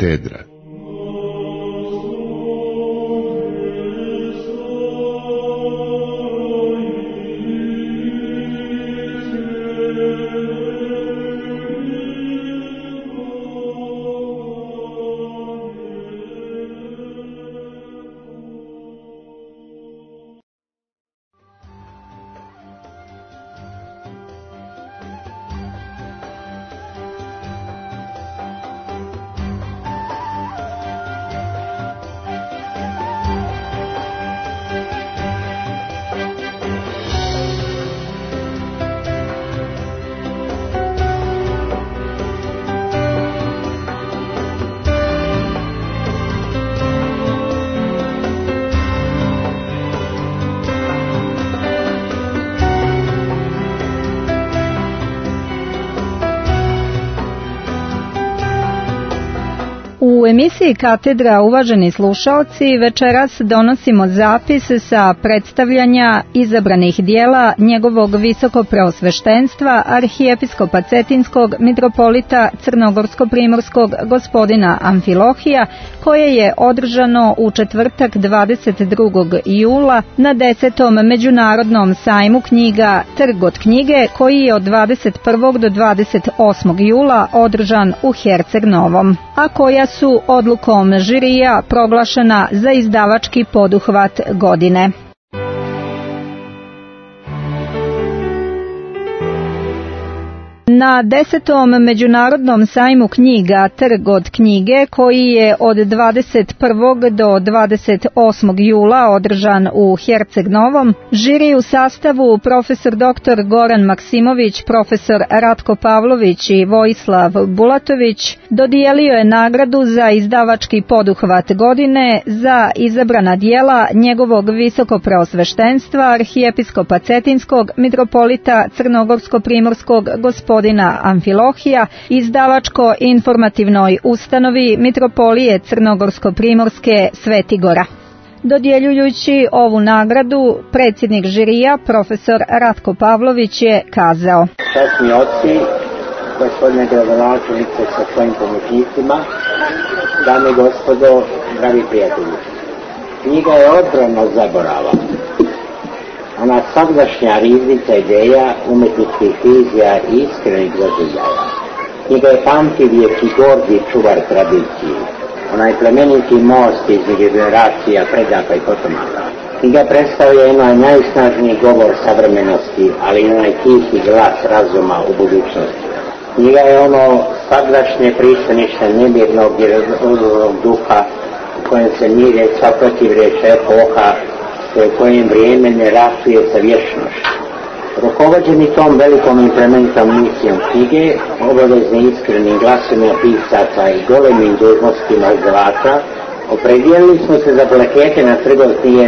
katedra. U emisiji Katedra, uvaženi slušaoci, večeras donosimo zapis sa predstavljanja izabranih dijela njegovog visokopreosveštenstva arhijepiskopa Cetinskog mitropolita Crnogorsko-primorskog gospodina Amfilohija, koje je održano u četvrtak 22. jula na 10. Međunarodnom sajmu knjiga Trg od knjige, koji je od 21. do 28. jula održan u Herceg Novom, a koja su odlukom žirija proglašena za izdavački poduhvat godine. Na 10. Međunarodnom sajmu knjiga Trg od knjige, koji je od 21. do 28. jula održan u Herceg Novom, žiri u sastavu profesor dr. Goran Maksimović, profesor Ratko Pavlović i Vojislav Bulatović dodijelio je nagradu za izdavački poduhvat godine za izabrana dijela njegovog visokopreosveštenstva arhijepiskopa Cetinskog mitropolita Crnogorsko-primorskog gospodina Amfilohija, izdavačko-informativnoj ustanovi Mitropolije Crnogorsko-primorske Sveti Gora. Dodjeljujući ovu nagradu, predsjednik žirija, profesor Ratko Pavlović, je kazao: Časni oci, gospodine gradonačelnice sa svojim pomoćnicima, dame i gospodo, dragi prijatelji, knjiga je odbrana zaborava. Ona sadašnja riznica ideja, umetničkih vizija i iskrenih doživljaja. Knjiga je pamtivijek i gordi čuvar tradicije. Ona je plemeniti most između generacija, predaka i potomaka. Knjiga predstavlja onaj najsnažniji govor savremenosti, ali i onaj tihi glas razuma u budućnosti. Knjiga je ono sadašnje pristanište nemirnog i razumnog duha u kojem se mire sva protivreč epoha, u kojem vrijeme ne ratuje sa vječnošću. Rukovođeni tom velikom implementom misijom knjige, obavezni iskrenim glasima pisaca i golemim dužnostima izdavača, opredijelili smo se za plakete na Trgu od knjige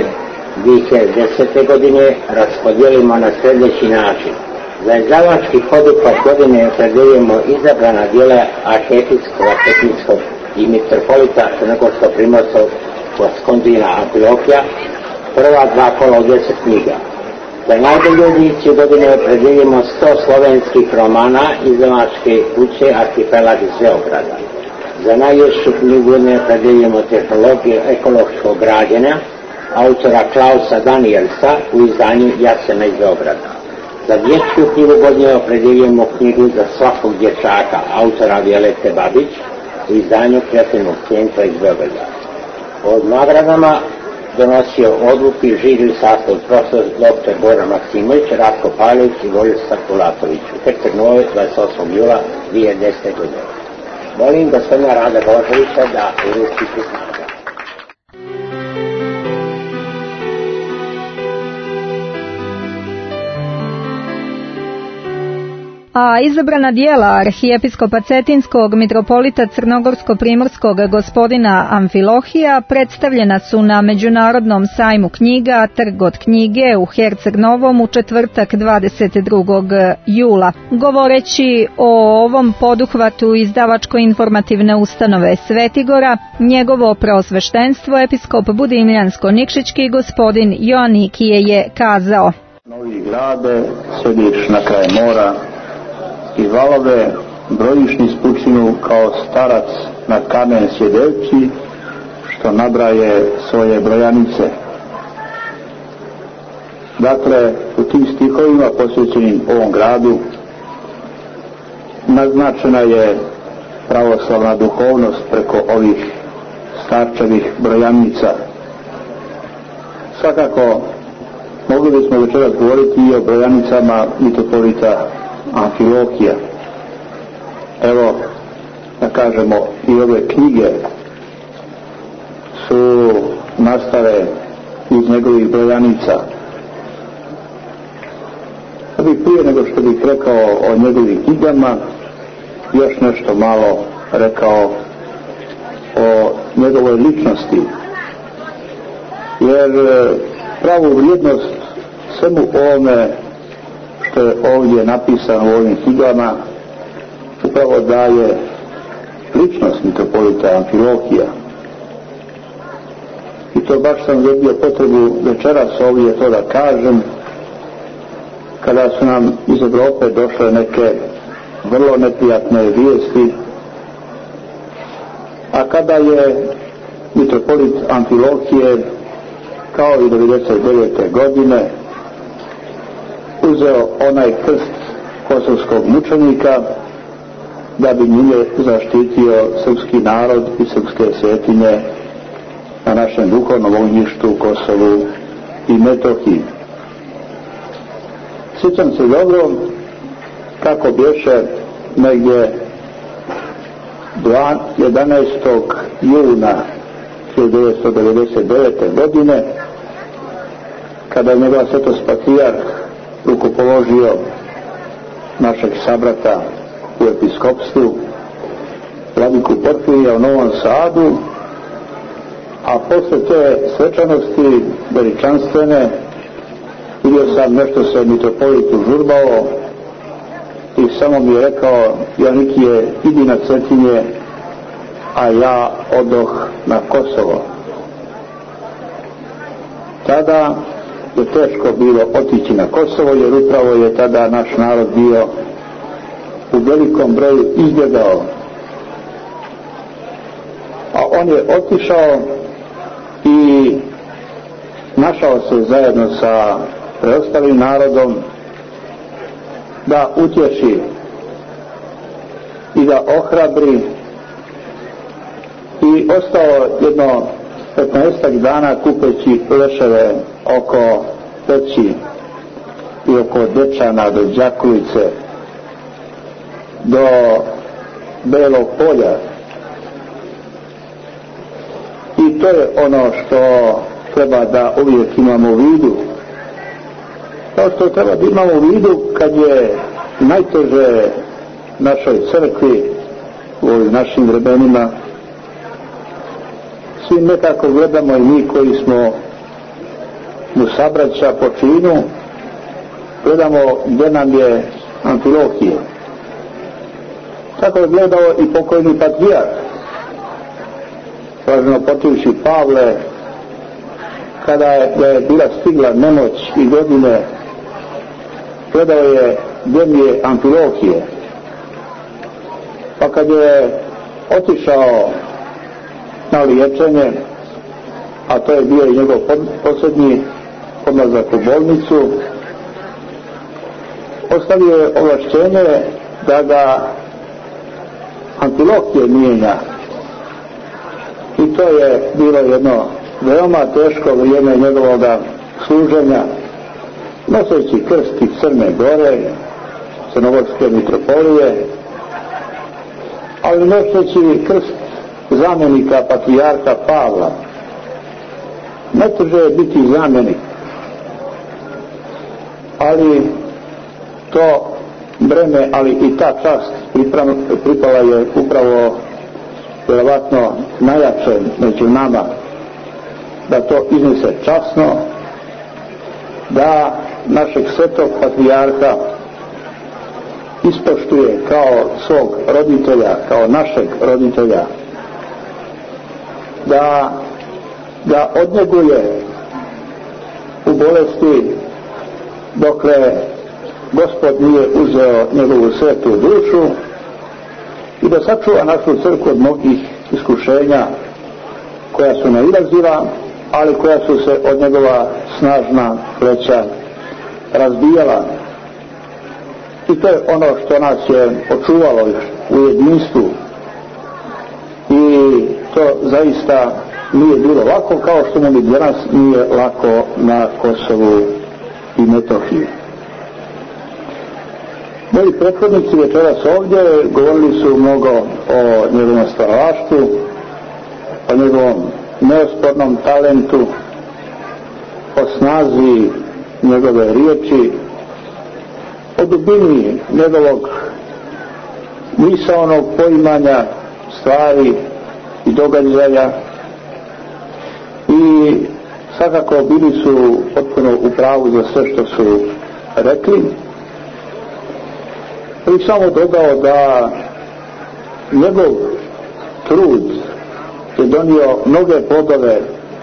2010. godine raspodijelimo na sljedeći način. Za izdavački poduhvat godine opredijelimo izabrana dijela arhijepiskopa Cetinskog i mitropolita Crnogorsko-primorskog gospodina Amfilohija, prva dva kola od 10 knjiga. Za najbolju ediciju godine opredijelimo 100 slovenskih romana izdavačke kuće Arhipelag iz Beograda. Za najljepšu knjigu godine opredijelimo Tehnologiju ekološkog građenja autora Klausa Danielsa u izdanju Jasena iz Beograda. Za dječju knjigu godine opredijelimo knjigu Za svakog dječaka autora Violete Babić u izdanju Kreativnog centra iz Beograda. Od nagradama donosio odluku žiri u sastavu profesor dr. Goran Maksimović, Ratko Pavlović i Vojislav Bulatović u Herceg Novoj 28. jula 2010. godine. Molim gospodina Rada Božovića da uruči priznanje. A izabrana dijela arhijepiskopa Cetinskog mitropolita Crnogorsko-primorskog gospodina Amfilohija predstavljena su na Međunarodnom sajmu knjiga Trg od knjige u Herceg Novom u četvrtak 22. jula. Govoreći o ovom poduhvatu izdavačko-informativne ustanove Sveti Gora, njegovo preosveštenstvo episkop Budimljansko-Nikšićki gospodin Joannikije je kazao: Novi grade, sjediš na kraj mora, i valove brojiš niz pučinu kao starac na kamen sjedeći, što nabraje svoje brojanice. Dakle, u tim stihovima posvećenim ovom gradu naznačena je pravoslavna duhovnost preko ovih starčevih brojanica. Svakako mogli bismo večeras govoriti i o brojanicama mitropolita Amfilohija. Evo, da kažemo, i ove knjige su nastale iz njegovih brojanica. Da bih prije nego što bih rekao o njegovih knjigama, još nešto malo rekao o njegovoj ličnosti, jer pravu vrijednost svemu ovome što je ovdje napisano u ovim knjigama upravo daje ličnost mitropolita Amfilohija. I to baš sam dobio potrebu večeras ovdje to da kažem, kada su nam iz Europe došle neke vrlo neprijatne vijesti, a kada je mitropolit Amfilohije kao i 99. godine uzeo onaj krst kosovskog mučenika da bi njime zaštitio srpski narod i srpske svetinje na našem duhovnom ognjištu u Kosovu i Metohiji. Sjećam se dobro kako bješe negdje 11. juna 1999. godine, kada je njegova svetost patrijarh rukopoložio našeg sabrata u episkopstvu, vladiku Porfirija u Novom Sadu, a posle te svečanosti veličanstvene vidio sam nešto se mitropolitu žurbao i samo mi je rekao: Janikije, idi na Cetinje, a ja odoh na Kosovo. Tada je teško bilo otići na Kosovo, jer upravo je tada naš narod bio u velikom broju izbjegao, a on je otišao i našao se zajedno sa preostalim narodom da utješi i da ohrabri, i ostao jedno 15 dana kupeći leševe oko Peći i oko Dečana do Đakovice do Belog Polja. I to je ono što treba da uvijek imamo u vidu. Kao što treba da imamo u vidu kad je najteže našoj crkvi u ovim našim vremenima, svi nekako gledamo, i mi koji smo mu sabraća po činu, gledamo gdje nam je Amfilohije. Tako je gledao i pokojni patrijarh, važno potivši Pavle, kada je bila stigla nemoć i godine, gledao je gdje mi je Amfilohije. Pa kad je otišao na liječenje, a to je bio i njegov posljednji odlazak u bolnicu, ostavio je ovlašćenje da ga Amfilohije mijenja. I to je bilo jedno veoma teško vrijeme njegovog služenja, noseći krst iz Crne Gore, crnogorske mitropolije, ali noseći krst zamjenika patrijarha Pavla. Najteže je biti zamjenik, ali to breme, ali i ta čast pripala je upravo vjerovatno najjače među nama, da to iznese časno, da našeg svetog patrijarha ispoštuje kao svog roditelja, kao našeg roditelja, da ga odnjeguje u bolesti dokle Gospod nije uzeo njegovu svetu dušu, i da sačuva našu crkvu od mnogih iskušenja koja su nailazila, ali koja su se od njegova snažna pleća razbijala. I to je ono što nas je očuvalo u jedinstvu. I to zaista nije bilo lako, kao što mu ni danas nije lako na Kosovu i Metohiji. Moji prethodnici večeras ovdje govorili su mnogo o njegovom stvaralaštvu, o njegovom neospornom talentu, o snazi njegove riječi, o dubini njegovog misaonog poimanja stvari i događaja, i svakako bili su potpuno u pravu za sve što su rekli. I samo dodao da njegov trud je donio mnoge plodove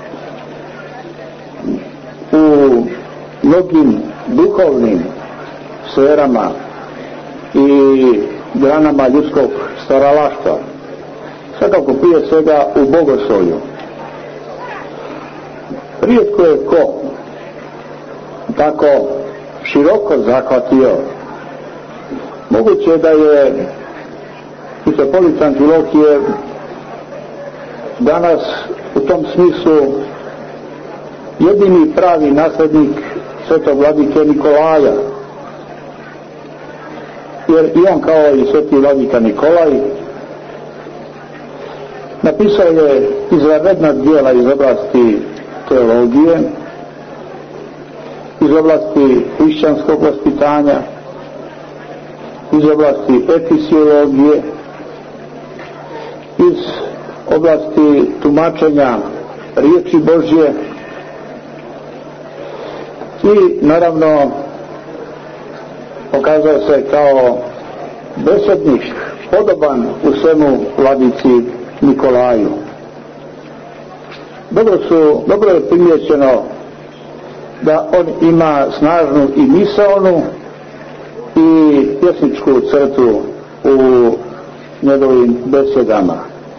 u mnogim duhovnim sferama i granama ljudskog stvaralaštva, svakako prije svega u bogoslovlju. Rijetko je ko tako široko zahvatio. Moguće da je mitropolit Amfilohije danas u tom smislu jedini pravi naslednik svetog vladike Nikolaja, jer i on, kao i sveti vladika Nikolaj, napisao je izvanredna djela iz oblasti teologije, iz oblasti hrišćanskog vaspitanja, iz oblasti efisiologije, iz oblasti tumačenja riječi Božje i naravno pokazao se kao besednik podoban u svemu vladici Nikolaju. Dobro je primijećeno da on ima snažnu i misaonu i pjesničku crtu u njegovim besedama.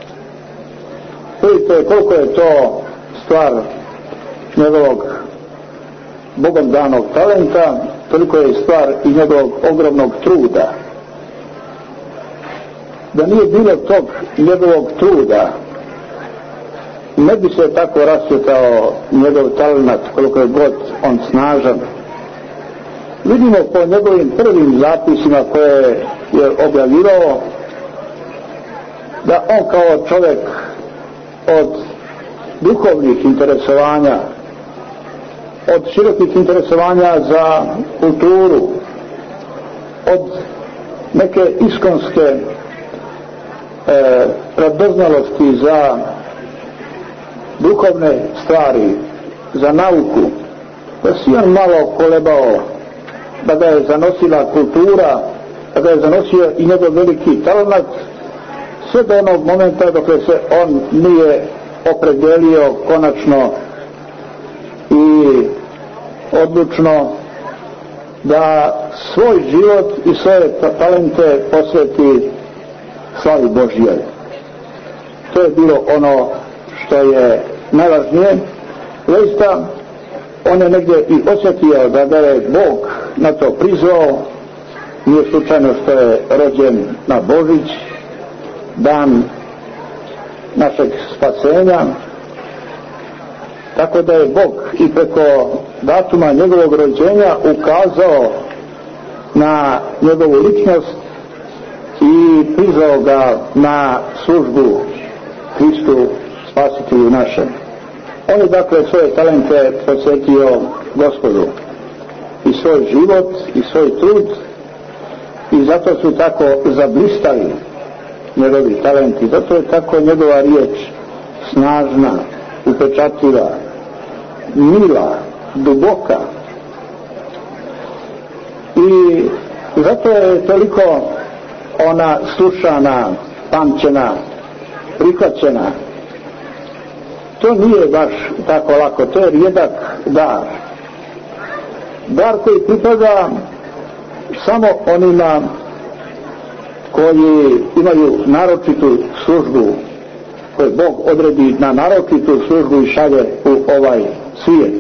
Vidite koliko je to stvar njegovog Bogom danog talenta, toliko je stvar i njegovog ogromnog truda. Da nije bilo tog njegovog truda, ne bi se tako rascvjetao njegov talent, koliko je god on snažan. Vidimo po njegovim prvim zapisima koje je objavljivao da on kao čovjek od duhovnih interesovanja, od širokih interesovanja za kulturu, od neke iskonske radoznalosti za duhovne stvari, za nauku, da si on malo kolebao, da ga je zanosila kultura, da ga je zanosio i njegov veliki talent, sve do onog momenta dok se on nije opredelio konačno i odlučno da svoj život i svoje talente posveti slavi Božjoj. To je bilo ono što je najvažnije. Zaista on je negdje i osjetio da ga je Bog na to prizvao. Nije slučajno što je rođen na Božić, dan našeg spasenja, tako da je Bog i preko datuma njegovog rođenja ukazao na njegovu ličnost i prizvao ga na službu Hristu Spasitelju našem. On je dakle svoje talente posvetio Gospodu i svoj život i svoj trud, i zato su tako zablistali njegovi talenti, zato je tako njegova riječ snažna, upečatljiva, mila, duboka, i zato je toliko ona slušana, pamćena, prihvaćena. To nije baš tako lako, to je rijedak dar. Dar koji pripada samo onima koji imaju naročitu službu koje Bog odredi na naročitu službu i šalje u ovaj svijet.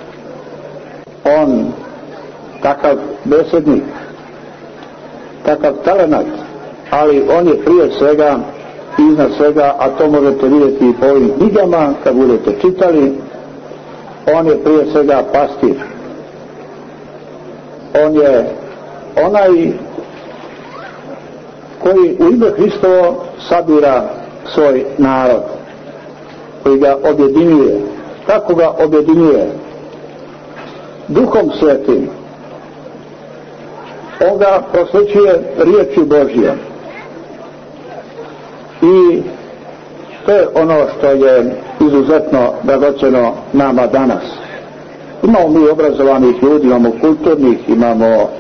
On, takav besednik, takav talenat, ali on je prije svega, iznad svega, a to možete vidjeti i po ovim knjigama kad budete čitali, on je prije svega pastir. On je onaj koji u ime Hristovo sabira svoj narod, koji ga objedinjuje. Kako ga objedinjuje? Duhom Svetim. On ga prosvećuje riječju Božjom. I to je ono što je izuzetno dragocjeno nama danas. Imamo mi obrazovanih ljudi, imamo kulturnih, imamo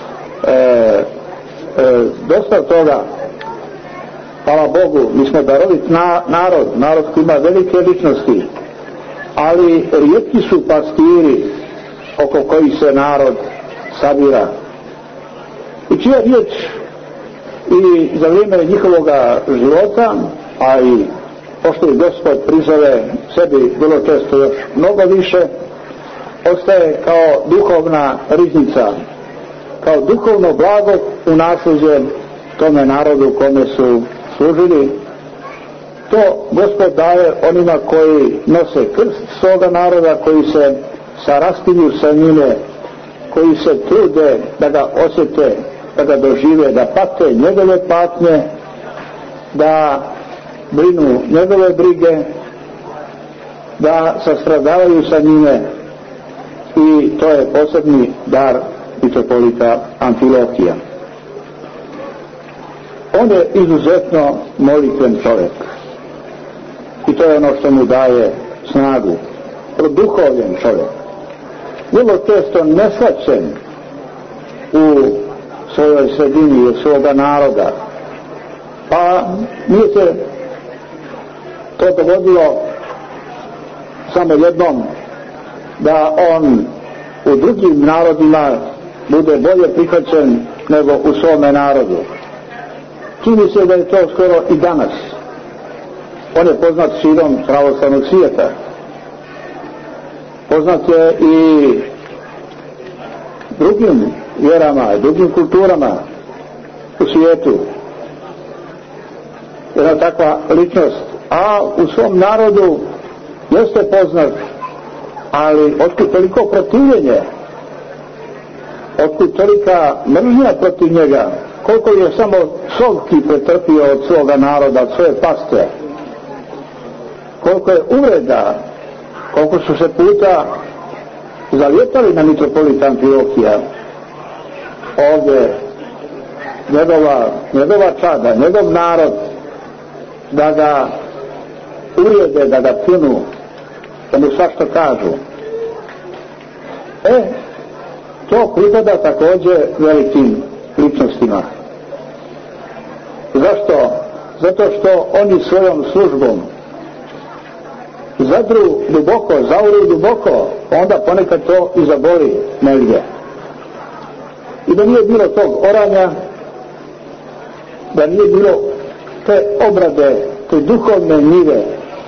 dosta toga. Hvala Bogu, mi smo darovit narod koji ima velike ličnosti, ali rijetki su pastiri oko kojih se narod sabira. I čija riječ i za vrijeme njihovoga života, a i pošto i Gospod prizove sebi vrlo često još mnogo više, ostaje kao duhovna riznica, kao duhovno blago u nasljeđe tome narodu kome su služili. To Gospod daje onima koji nose krst svoga naroda, koji se sarastinju sa njime, koji se trude da ga osjete, da ga dožive, da pate njegove patnje, da brinu njegove brige, da sastradavaju sa njime. I to je posebni dar mitropolita Amfilohija. On je izuzetno molitven čovjek i to je ono što mu daje snagu. Produhovljen čovjek, vrlo često neshvaćen u svojoj sredini, u svoga naroda, pa nije se to dogodilo samo jednom da on u drugim narodima bude bolje prihvaćen nego u svome narodu. Čini se da je to skoro i danas. On je poznat širom pravoslavnog svijeta. Poznat je i drugim vjerama i drugim kulturama u svijetu. Jedna takva ličnost. A u svom narodu jeste poznat, ali otkud toliko protivljenje, otkud tolika mržnja protiv njega, koliko je samo psovki pretrpio od svoga naroda, od svoje paste, koliko je uvreda, koliko su se puta zalijetali na mitropolita Amfilohija. Ovdje njegova čada, njegov narod, da ga uvrijede, da ga pljunu, da mu svašta kažu. To pripada također velikim ličnostima. Zašto? Zato što oni svojom službom zadru duboko, zauru duboko, onda ponekad to i zaboli negdje. I da nije bilo tog oranja, da nije bilo te obrade, te duhovne njive,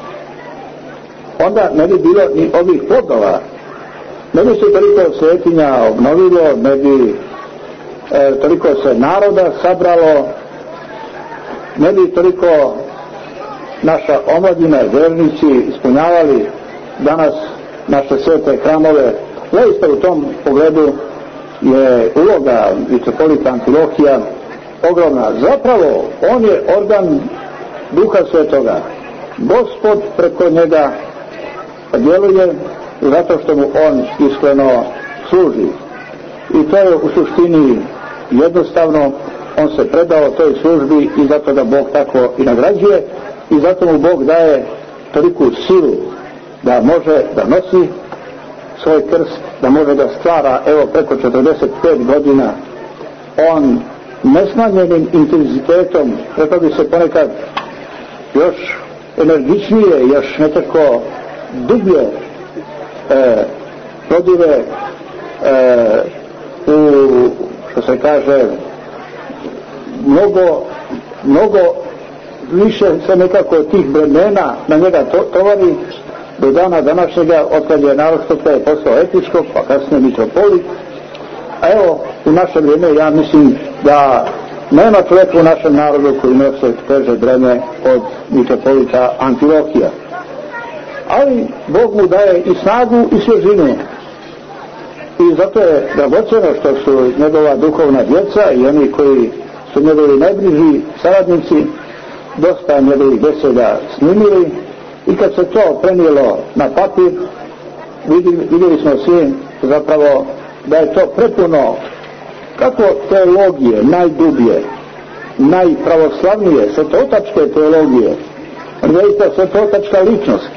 onda ne bi bilo ni ovih plodova. Ne bi se toliko svetinja obnovilo, ne bi toliko se naroda sabralo, ne bi toliko naša omladina i vernici ispunjavali danas naše svete hramove. Zaista u tom pogledu je uloga mitropolita Amfilohija ogromna. Zapravo on je organ Duha Svetoga. Gospod preko njega djeluje zato što mu on iskreno služi. I to je u suštini jednostavno, on se predao toj službi i zato da Bog tako i nagrađuje i zato mu Bog daje toliku silu da može da nosi svoj krst, da može da stvara, evo preko 45 godina, on nesmanjenim intenzitetom, rekao bi se ponekad još energičnije, još nekako dublje prodire u, što se kaže, mnogo više se nekako tih vremena na njega tovari do dana današnjega, otkad je naročito je postao etičkog, pa kasnije mitropolit. A evo, u naše vrijeme ja mislim da nema čovjeka u našem narodu koji nose teže breme od mitropolita Amfilohija. Ali Bog mu daje i snagu i svježinu. I zato je dragocjeno što su njegova duhovna djeca i oni koji su njegovi najbliži saradnici dosta njegovih beseda snimili, i kad se to prenijelo na papir, vidjeli smo svi zapravo da je to prepuno kako teologije najdublje, najpravoslavnije, svetotačke teologije, vidite, svetotačka ličnost.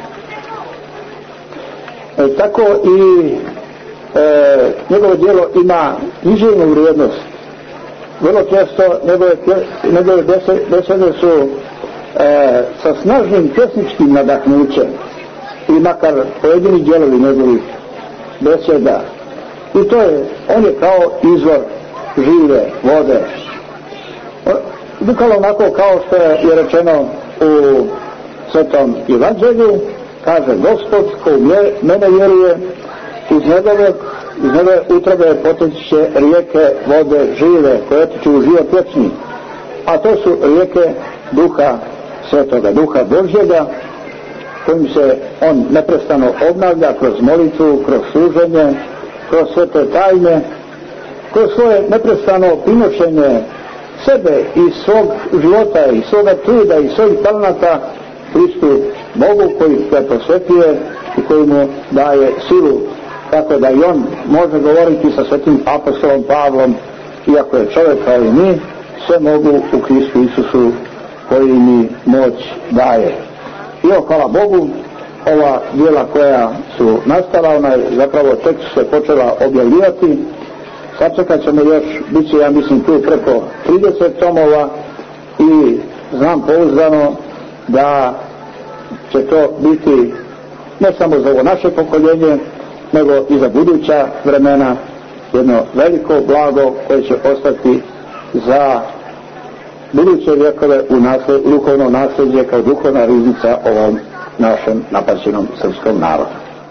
Tako i njegovo djelo ima književnu vrijednost. Vrlo često njegove besede su sa snažnim pjesničkim nadahnućem, i makar pojedini dijelovi njegovih beseda. I to je, on je kao izvor žive vode. Bukvalno onako kao što je rečeno u Svetom Evanđelju, kaže Gospod ko u mene vjeruje, iz njegove utrobe poteći će rijeke vode žive koje otiču u život vječni. A to su rijeke Duha Svetoga, Duha Božjega, kojim se on neprestano obnavlja kroz molitvu, kroz služenje, kroz svete tajne, kroz svoje neprestano prinošenje sebe i svog života i svoga truda i svojih talenata Hristu Bogu koji ga posvetuje i koji mu daje silu, tako da i on može govoriti sa svetim apostolom Pavlom, iako je čovjek kao i mi, sve mogu u Kristu Isusu koji mi moć daje. I hvala Bogu, ova djela koja su nastala, ona je zapravo tek se počela objavljivati. Sačekat ćemo još, bit će ja mislim tu preko 30 tomova i znam pouzdano da će to biti ne samo za ovo naše pokoljenje, nego i za buduća vremena jedno veliko blago koje će ostati za buduće vjekove u duhovno nasljeđe kao duhovna riznica ovom našem napaćenom srpskom narodu.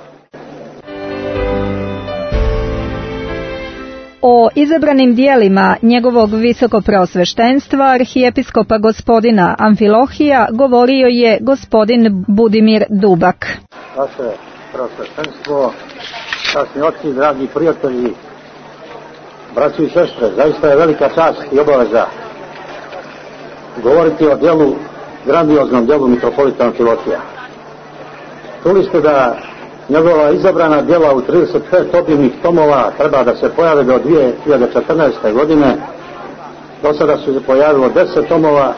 O izabranim dijelima njegovog visokopreosveštenstva arhijepiskopa gospodina Amfilohija govorio je gospodin Budimir Dubak. Vaše preosveštenstvo, časni oci, dragi prijatelji, braći i sestre, zaista je velika čast i obaveza govoriti o djelu, grandioznom djelu mitropolita Amfilohija. Čuli ste da njegova izabrana djela u 35 obimnih tomova treba da se pojave do 2014. godine. Do sada su se pojavilo 10 tomova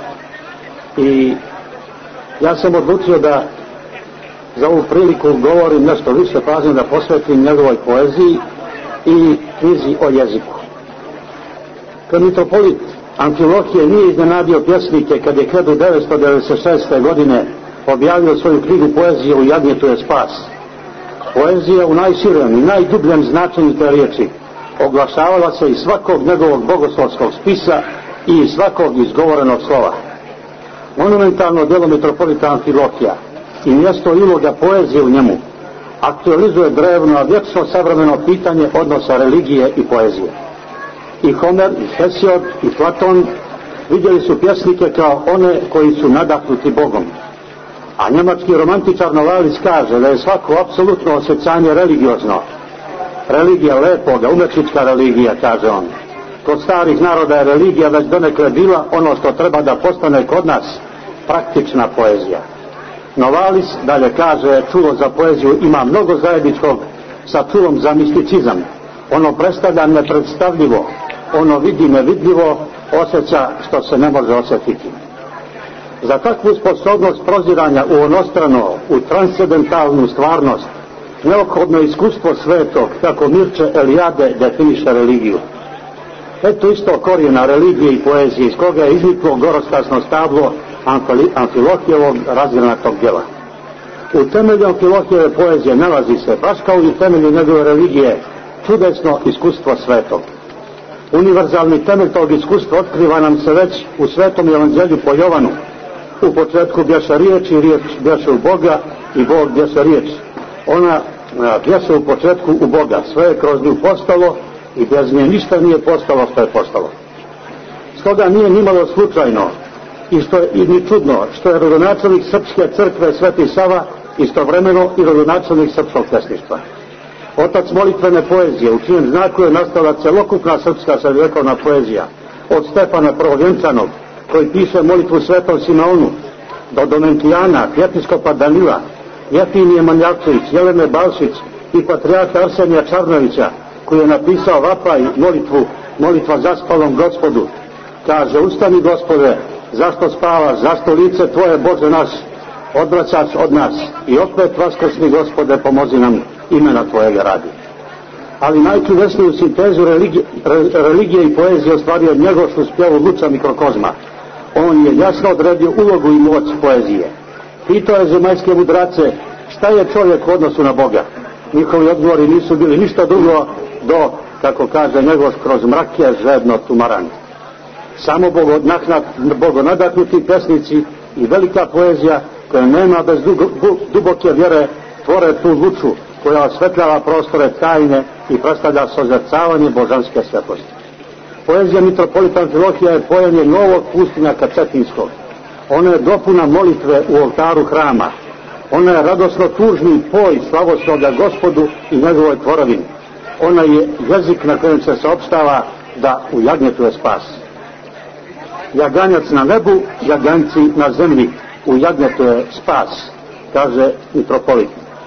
i ja sam odlučio da za ovu priliku govorim nešto više pažnje da posvetim njegovoj poeziji i knjizi o jeziku. Kad mitropolit Amfilohije nije iznenadio pjesnike kad je 1996. godine objavio svoju knjigu poezije U jagnjetu je spas. Poezija u najširem i najdubljem značenju te riječi oglašavala se iz svakog njegovog bogoslovskog spisa i iz svakog izgovorenog slova. Monumentalno djelo mitropolita Amfilohija i mjesto i uloga poezije u njemu aktualizuje drevno, a vječno savremeno pitanje odnosa religije i poezije. I Homer, i Hesiod, i Platon vidjeli su pjesnike kao one koji su nadahnuti Bogom. A njemački romantičar Novalis kaže da je svako apsolutno osjećanje religiozno. Religija lepoga, umetnička religija, kaže on. Kod starih naroda je religija već donekle bila ono što treba da postane kod nas praktična poezija. Novalis dalje kaže, čulo za poeziju ima mnogo zajedničkog sa čulom za misticizam. Ono predstavlja nepredstavljivo, ono vidi nevidljivo, osjeća što se ne može osjetiti. Za takvu sposobnost proziranja u onostrano, u transcendentalnu stvarnost, neophodno iskustvo svetog, kako Mirče Eliade definiše religiju. Eto isto korijena religije i poezije, iz koga je izniklo gorostasno stablo Amfilohijevog razgranatog djela. U temelju Amfilohijeve poezije nalazi se, baš kao i u temelju njegove religije, čudesno iskustvo svetog. Univerzalni temelj tog iskustva otkriva nam se već u Svetom Evanđelju po Jovanu, U početku bješe riječ i riječ bješe u Boga i Bog bješe riječ. Ona bješe u početku u Boga. Sve je kroz nju postalo i bez nje ništa nije postalo što je postalo. Stoga nije nimalo slučajno i ni čudno što je rodonačelnik Srpske crkve Sveti Sava istovremeno i rodonačelnik srpskog pesništva. Otac molitvene poezije, u čijem znaku je nastala celokupna srpska srednjovjekovna poezija, od Stefana Prvovjenčanog, koji piše molitvu Svetom Simeonu, do Domentijana, episkopa Danila, Jefinije Manjavčević, Jelene Balšić i patrijarha Arsenija Čarnovića, koji je napisao vapaj molitva zaspalom Gospodu. Kaže: ustani, Gospode, zašto spavaš, zašto lice Tvoje, Bože naš, odvraćaš od nas, i opet vaskrsni, Gospode, pomozi nam, imena Tvojega radi. Ali najčudesniju sintezu religije i poezije ostvario Njegoš u spjevu Luča Mikrokozma. On je jasno odredio ulogu i moć poezije. Pitao je zemaljske mudrace šta je čovjek u odnosu na Boga. Njihovi odgovori nisu bili ništa drugo do, kako kaže Njegoš, kroz mrake žedno tumaranje. Samo bogonadahnuti pesnici i velika poezija koja nema bez duboke vjere tvore tu luču koja osvetljava prostore tajne i predstavlja sozrcavanje božanske svjetlosti. Poezija mitropolita Amfilohija je pojenje novog pustinjaka Cetinskog. Ona je dopuna molitve u oltaru hrama. Ona je radosno tužni poj slavosnoga Gospodu i njegovoj tvorovini. Ona je jezik na kojem se saopštava da u jagnjetu je spas. Jaganjac na nebu, jaganjci na zemlji, u jagnjetu je spas, kaže mitropolit.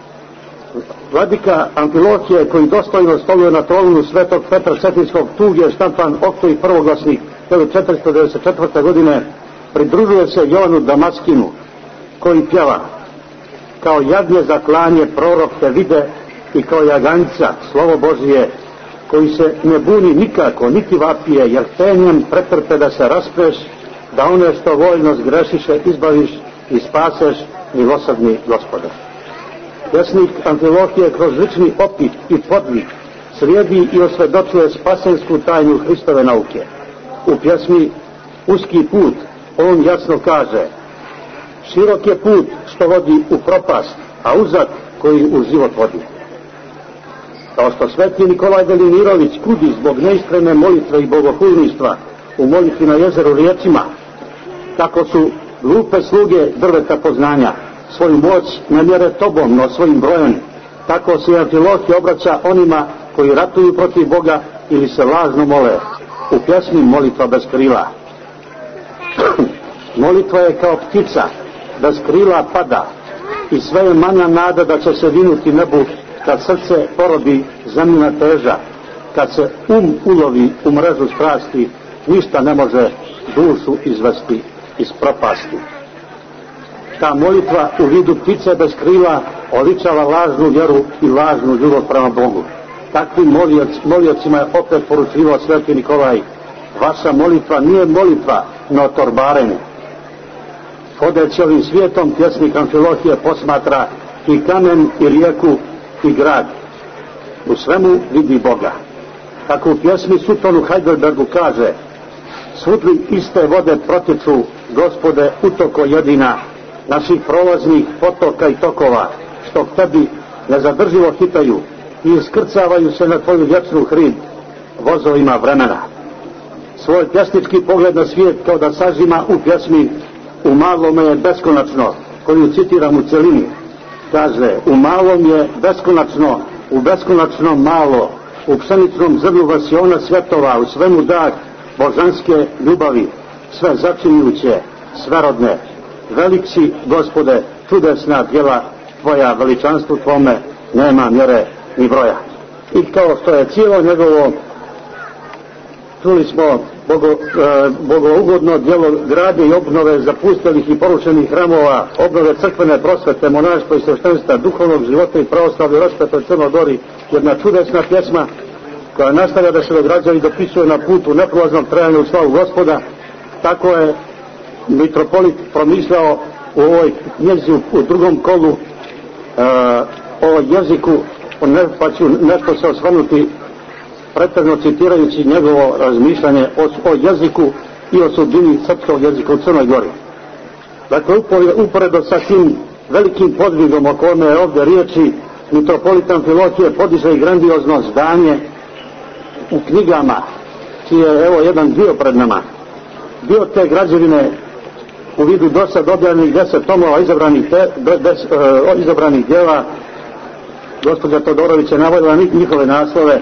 Vladika Amfilohije, koji dostojno stoluje na tronu Svetog Petra Cetinskog, tug je štampan okto i prvoglasnik 1494. godine, pridružuje se Jovanu Damaskinu, koji pjeva: kao jagnje za klanje prorok te vide, i kao jaganjca slovo Božije, koji se ne buni nikako, niti vapije, jer tenjem pretrpe da se raspeš, da one što voljno zgrešiše izbaviš i spaseš, milosrdni Gospode. Pjesnik Amfilohije kroz lični opit i podvig slijedi i osvjedočuje spasensku tajnu Hristove nauke. U pjesmi Uski put on jasno kaže: širok je put što vodi u propast, a uzak koji u život vodi. Kao što sveti Nikolaj Velimirović kudi zbog neiskrene molitve i bogohulništva u molitvi na jezeru riječima, tako su glupe sluge drveta poznanja svoju moć ne mjere tobom, no svojim brojem. Tako se Amfilohije obraća onima koji ratuju protiv Boga ili se lažno mole. U pjesmi molitva bez krila. Molitva je kao ptica, bez krila pada, i sve je manja nada da će se vinuti nebu kad srce porobi zemljina teža, kad se ulovi u mrežu strasti, ništa ne može dušu izvesti iz propasti. Ta molitva u vidu ptice bez krila oličava lažnu vjeru i lažnu ljubav prema Bogu. Takvim moliocima je opet poručivao sveti Nikolaj: vaša molitva nije molitva, no torbarenje. Hodeći ovim svijetom, pjesnik Amfilohije posmatra i kamen, i rijeku, i grad. U svemu vidi Boga. Tako u pjesmi Sutton u Heidelbergu kaže: svudli iste vode protiču, Gospode, utoko jedina, naših prolaznih potoka i tokova, što k tebi nezadrživo hitaju i iskrcavaju se na tvoju vječnu hrid vozovima vremena. Svoj pjesnički pogled na svijet kao da sažima u pjesmi U malome je beskonačno, koju citiram u celini. Kaže: u malom je beskonačno, u beskonačnom malo, u pšeničnom zrnu vasiona svjetova, u svemu dah božanske ljubavi, sve začinjuće, sverodne. Velik si, Gospode, čudesna djela tvoja, veličanstvu tvome nema mjere ni broja. I kao što je cijelo njegovo, čuli smo, bogougodno djelo gradnje i obnove zapustelih i porušenih hramova, obnove crkvene prosvete, monaštva i sveštenstva, duhovnog života i pravoslavlja raspeta u Crnoj Gori, jedna čudesna pjesma koja nastavlja da se dograđa i dopisuje na putu neprolaznog trajanja u slavu Gospoda. Tako je mitropolit promišljao u ovoj knjezi u drugom kolu o jeziku, pa ću nešto se osvrnuti pretežno citirajući njegovo razmišljanje o jeziku i o sudbini srpskog jezika u Crnoj Gori. Dakle, uporedo sa tim velikim podvigom o kome je ovdje riječi, mitropolit Amfilohije podiže i grandiozno zdanje u knjigama, čiji je evo jedan dio pred nama. Dio te građevine u vidu dosad objavljenih 10 tomova izabranih djela. Gospođa Todorović je navodila njihove naslove.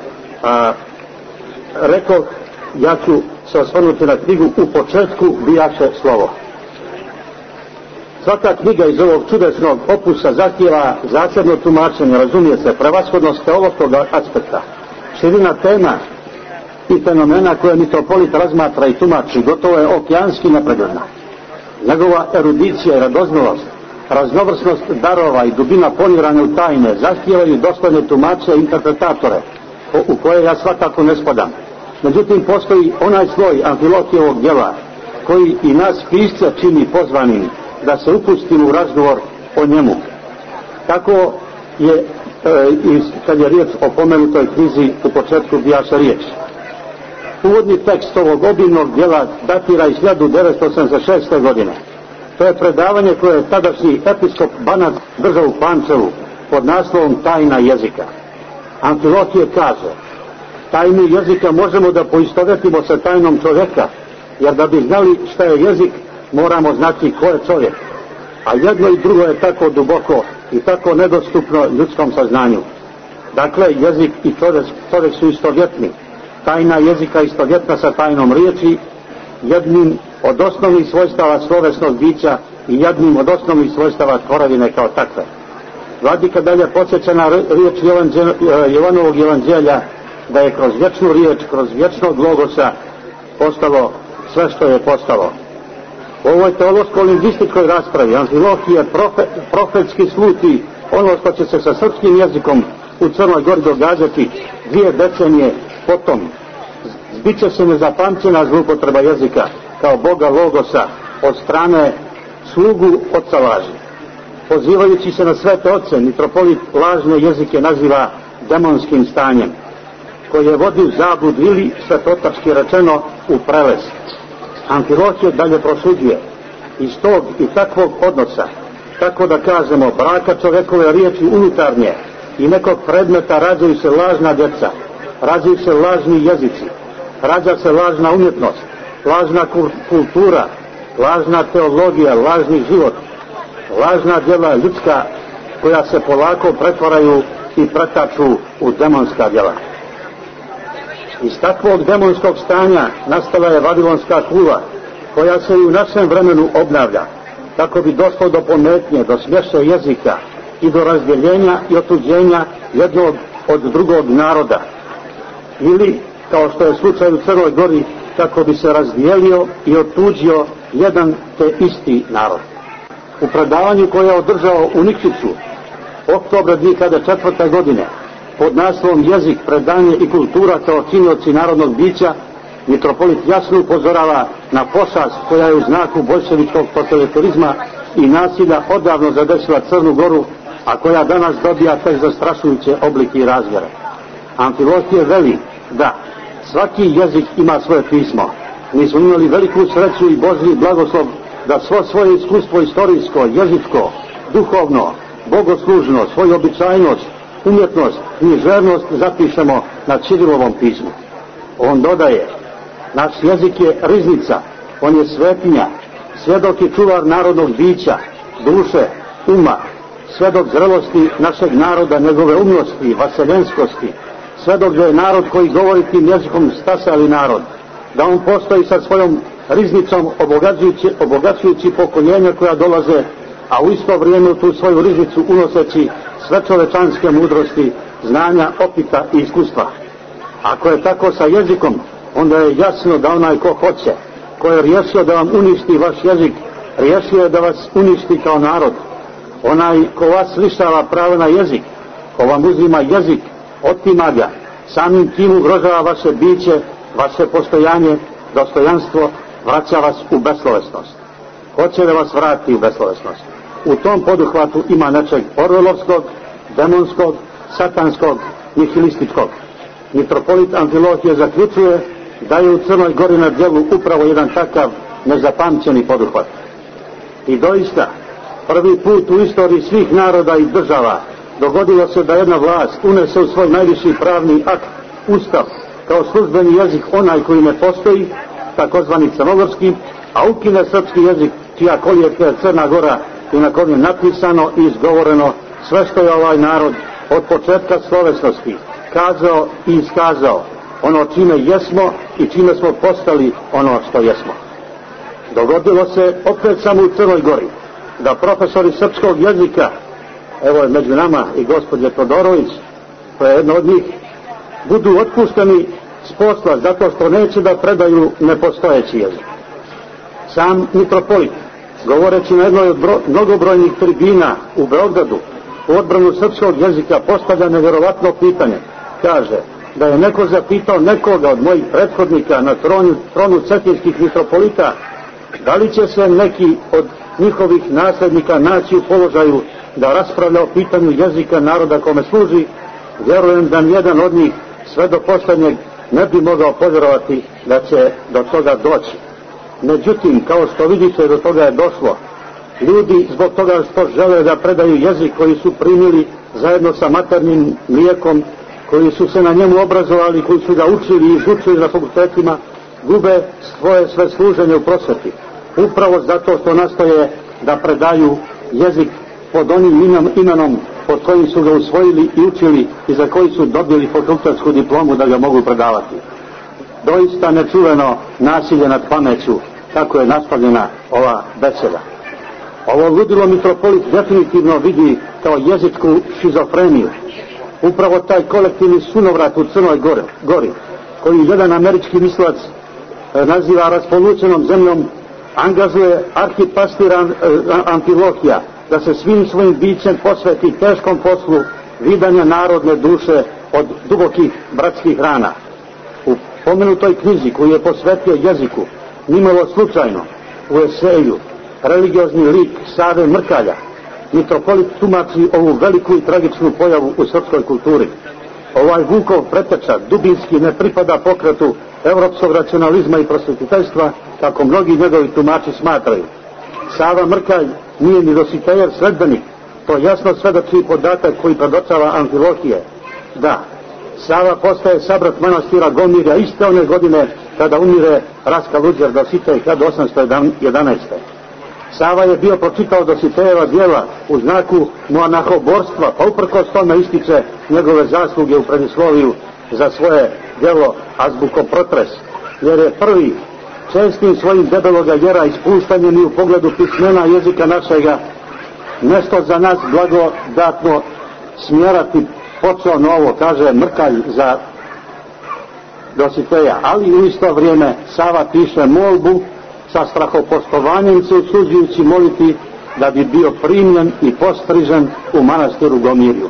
Rekao, ja ću se osvrnuti na knjigu U početku bijaše slovo. Svaka knjiga iz ovog čudesnog opusa zahtijeva zasebno tumačenje, razumije se, prevashodnost teološkog aspekta, širina tema i fenomena koje mitropolit razmatra i tumači gotovo je okeanski napredna. Njegova erudicija i radoznalost, raznovrsnost darova i dubina poniranja u tajne zahtijevaju dostojne tumače i interpretatore, u koje ja svakako ne spadam. Međutim, postoji onaj sloj Amfilohijevog djela koji i nas pisce čini pozvanim da se upustimo u razgovor o njemu. Tako je kad je riječ o pomenutoj knjizi U početku bijaše riječ. Uvodni tekst ovog obimnog djela datira iz 1986. godine. To je predavanje koje je tadašnji episkop Banat držao u Pančevu pod naslovom Tajna jezika. Amfilohije kaže: tajnu jezika možemo da poistovetimo sa tajnom čovjeka, jer da bi znali šta je jezik, moramo znati ko je čovjek. A jedno i drugo je tako duboko i tako nedostupno ljudskom saznanju. Dakle, jezik i čovjek su istovjetni. Tajna jezika istovjetna sa tajnom riječi, jednim od osnovnih svojstava slovesnog bića i jednim od osnovnih svojstava tvorevine kao takve. Vladika dalje podsjeća na riječ Jovanovog evanđelja da je kroz vječnu riječ, kroz vječnog logosa postalo sve što je postalo. U ovoj teološko-lingvističkoj raspravi Amfilohije profetski sluti ono što će se sa srpskim jezikom u Crnoj Gori događati 2 decenije potom. Zbiće se nezapamćena zloupotreba jezika kao Boga logosa od strane slugu oca laži. Pozivajući se na svete oce, mitropolit lažne jezike naziva demonskim stanjem, koji je vodi u zablud ili, svetotački rečeno, u prelez. Amfilohije dalje prosuđuje: iz tog i takvog odnosa, tako da kažemo braka čovjekove riječi unutarnje i nekog predmeta, rađaju se lažna djeca, rađaju se lažni jezici, rađa se lažna umjetnost, lažna kultura, lažna teologija, lažni život, lažna djela ljudska koja se polako pretvaraju i pretaču u demonska djela. Iz takvog demonskog stanja nastala je vavilonska kula, koja se i u našem vremenu obnavlja, kako bi došlo do pometnje, do smješe jezika i do razdjeljenja i otuđenja jednog od drugog naroda. Ili, kao što je slučaj u Crnoj Gori, kako bi se razdijelio i otuđio jedan te isti narod. U predavanju koje je održao u Nikšiću oktobra 2004. godine pod naslovom Jezik, predanje i kultura kao činioci narodnog bića, mitropolit jasno upozorava na pošast koja je u znaku boljševičkog totalitarizma i nasilja odavno zadesila Crnu Goru, a koja danas dobija tek zastrašujuće oblike i razmjere. Amfilohije veli da svaki jezik ima svoje pismo. Mi smo imali veliku sreću i Božji blagoslov da svo svoje iskustvo istorijsko, jezičko, duhovno, bogoslužno, svoju običajnost, umjetnost, književnost zapišemo na Ćirilovom pismu. On dodaje: naš jezik je riznica, on je svetinja, svjedok i čuvar narodnog bića, duše, uma, svjedok zrelosti našeg naroda, njegove umnosti, vaseljenskosti, svjedok da je narod koji govori tim jezikom stasali narod, da on postoji sa svojom riznicom obogaćujući pokoljenja koja dolaze, a u isto vrijeme u tu svoju riznicu unoseći sve čovečanske mudrosti, znanja, opita i iskustva. Ako je tako sa jezikom, onda je jasno da onaj ko hoće, ko je riješio da vam uništi vaš jezik, riješio je da vas uništi kao narod. Onaj ko vas lišava pravo na jezik, ko vam uzima jezik, otima ga, samim tim ugrožava vaše biće, vaše postojanje, dostojanstvo, vraća vas u beslovesnost. Hoće da vas vrati u beslovesnost. U tom poduhvatu ima nečeg orvelovskog, demonskog, satanskog, nihilističkog. Mitropolit Amfilohije zaključuje da je u Crnoj Gori na djelu upravo jedan takav nezapamćeni poduhvat. I doista, prvi put u istoriji svih naroda i država dogodilo se da jedna vlast unese u svoj najviši pravni akt, Ustav, kao službeni jezik onaj koji ne postoji, takozvani crnogorski, a ukine srpski jezik čija kolijevka je Crna Gora i na kojem je napisano i izgovoreno sve što je ovaj narod od početka slovesnosti kazao i iskazao, ono čime jesmo i čime smo postali ono što jesmo. Dogodilo se opet samo u Crnoj Gori da profesori srpskog jezika, evo je među nama i gospođa Todorović, koja je jedna od njih, budu otpušteni s posla zato što neće da predaju nepostojeći jezik. Sam mitropolit, govoreći na jednoj od mnogobrojnih tribina u Beogradu u odbranu srpskog jezika, postavlja nevjerovatno pitanje. Kaže da je neko zapitao nekoga od mojih prethodnika na tronu cetinskih mitropolita da li će se neki od njihovih naslednika naći u položaju da raspravlja o pitanju jezika naroda kome služi. Vjerujem da nijedan od njih sve do posljednjeg ne bi mogao povjerovati da će do toga doći. Međutim, kao što vidite, do toga je došlo. Ljudi zbog toga što žele da predaju jezik koji su primili zajedno sa maternim mlijekom, koji su se na njemu obrazovali, koji su ga učili i izučili na fakultetima, gube svoje sve služenje u prosveti. Upravo zato što nastoje da predaju jezik pod onim imenom pod kojim su ga usvojili i učili i za koji su dobili fakultetsku diplomu da ga mogu predavati. Doista nečuveno nasilje nad pameću, kako je nastavljena ova beseda. Ovo ludilo mitropolit definitivno vidi kao jezičku šizofreniju. Upravo taj kolektivni sunovrat u Crnoj Gori, koji jedan američki mislilac naziva raspolućenom zemljom, angažuje arhipastir Amfilohija da se svim svojim bićem posveti teškom poslu vidanja narodne duše od dubokih bratskih rana. U pomenutoj knjizi koju je posvetio jeziku, nimalo slučajno, u eseju religiozni lik Save Mrkalja, mitropolit tumači ovu veliku i tragičnu pojavu u srpskoj kulturi. Ovaj Vukov preteča dubinski ne pripada pokretu evropskog racionalizma i prosvetiteljstva, kako mnogi njegovi tumači smatraju. Sava Mrkalj nije ni Dositejev sledbenik, to jasno svedoči podatak koji predočava Amfilohije. Da, Sava postaje sabrat manastira Gomirja iste one godine kada umire Raska Luđer Dositej 1811. Sava je bio pročitao Dositejeva djela u znaku monahoborstva, pa uprkos tome ističe njegove zasluge u predisloviju za svoje djelo Azbukoprotres, jer je prvi čestim svojim debeloga jera ispuštanjem i u pogledu pismena jezika našega nešto za nas blagodatno smjerati počeo novo, kaže Mrkalj za Dositeja, ali u isto vrijeme Sava piše molbu sa strahopoštovanjem se usuđujući moliti da bi bio primljen i postrižen u manastiru Gomirju.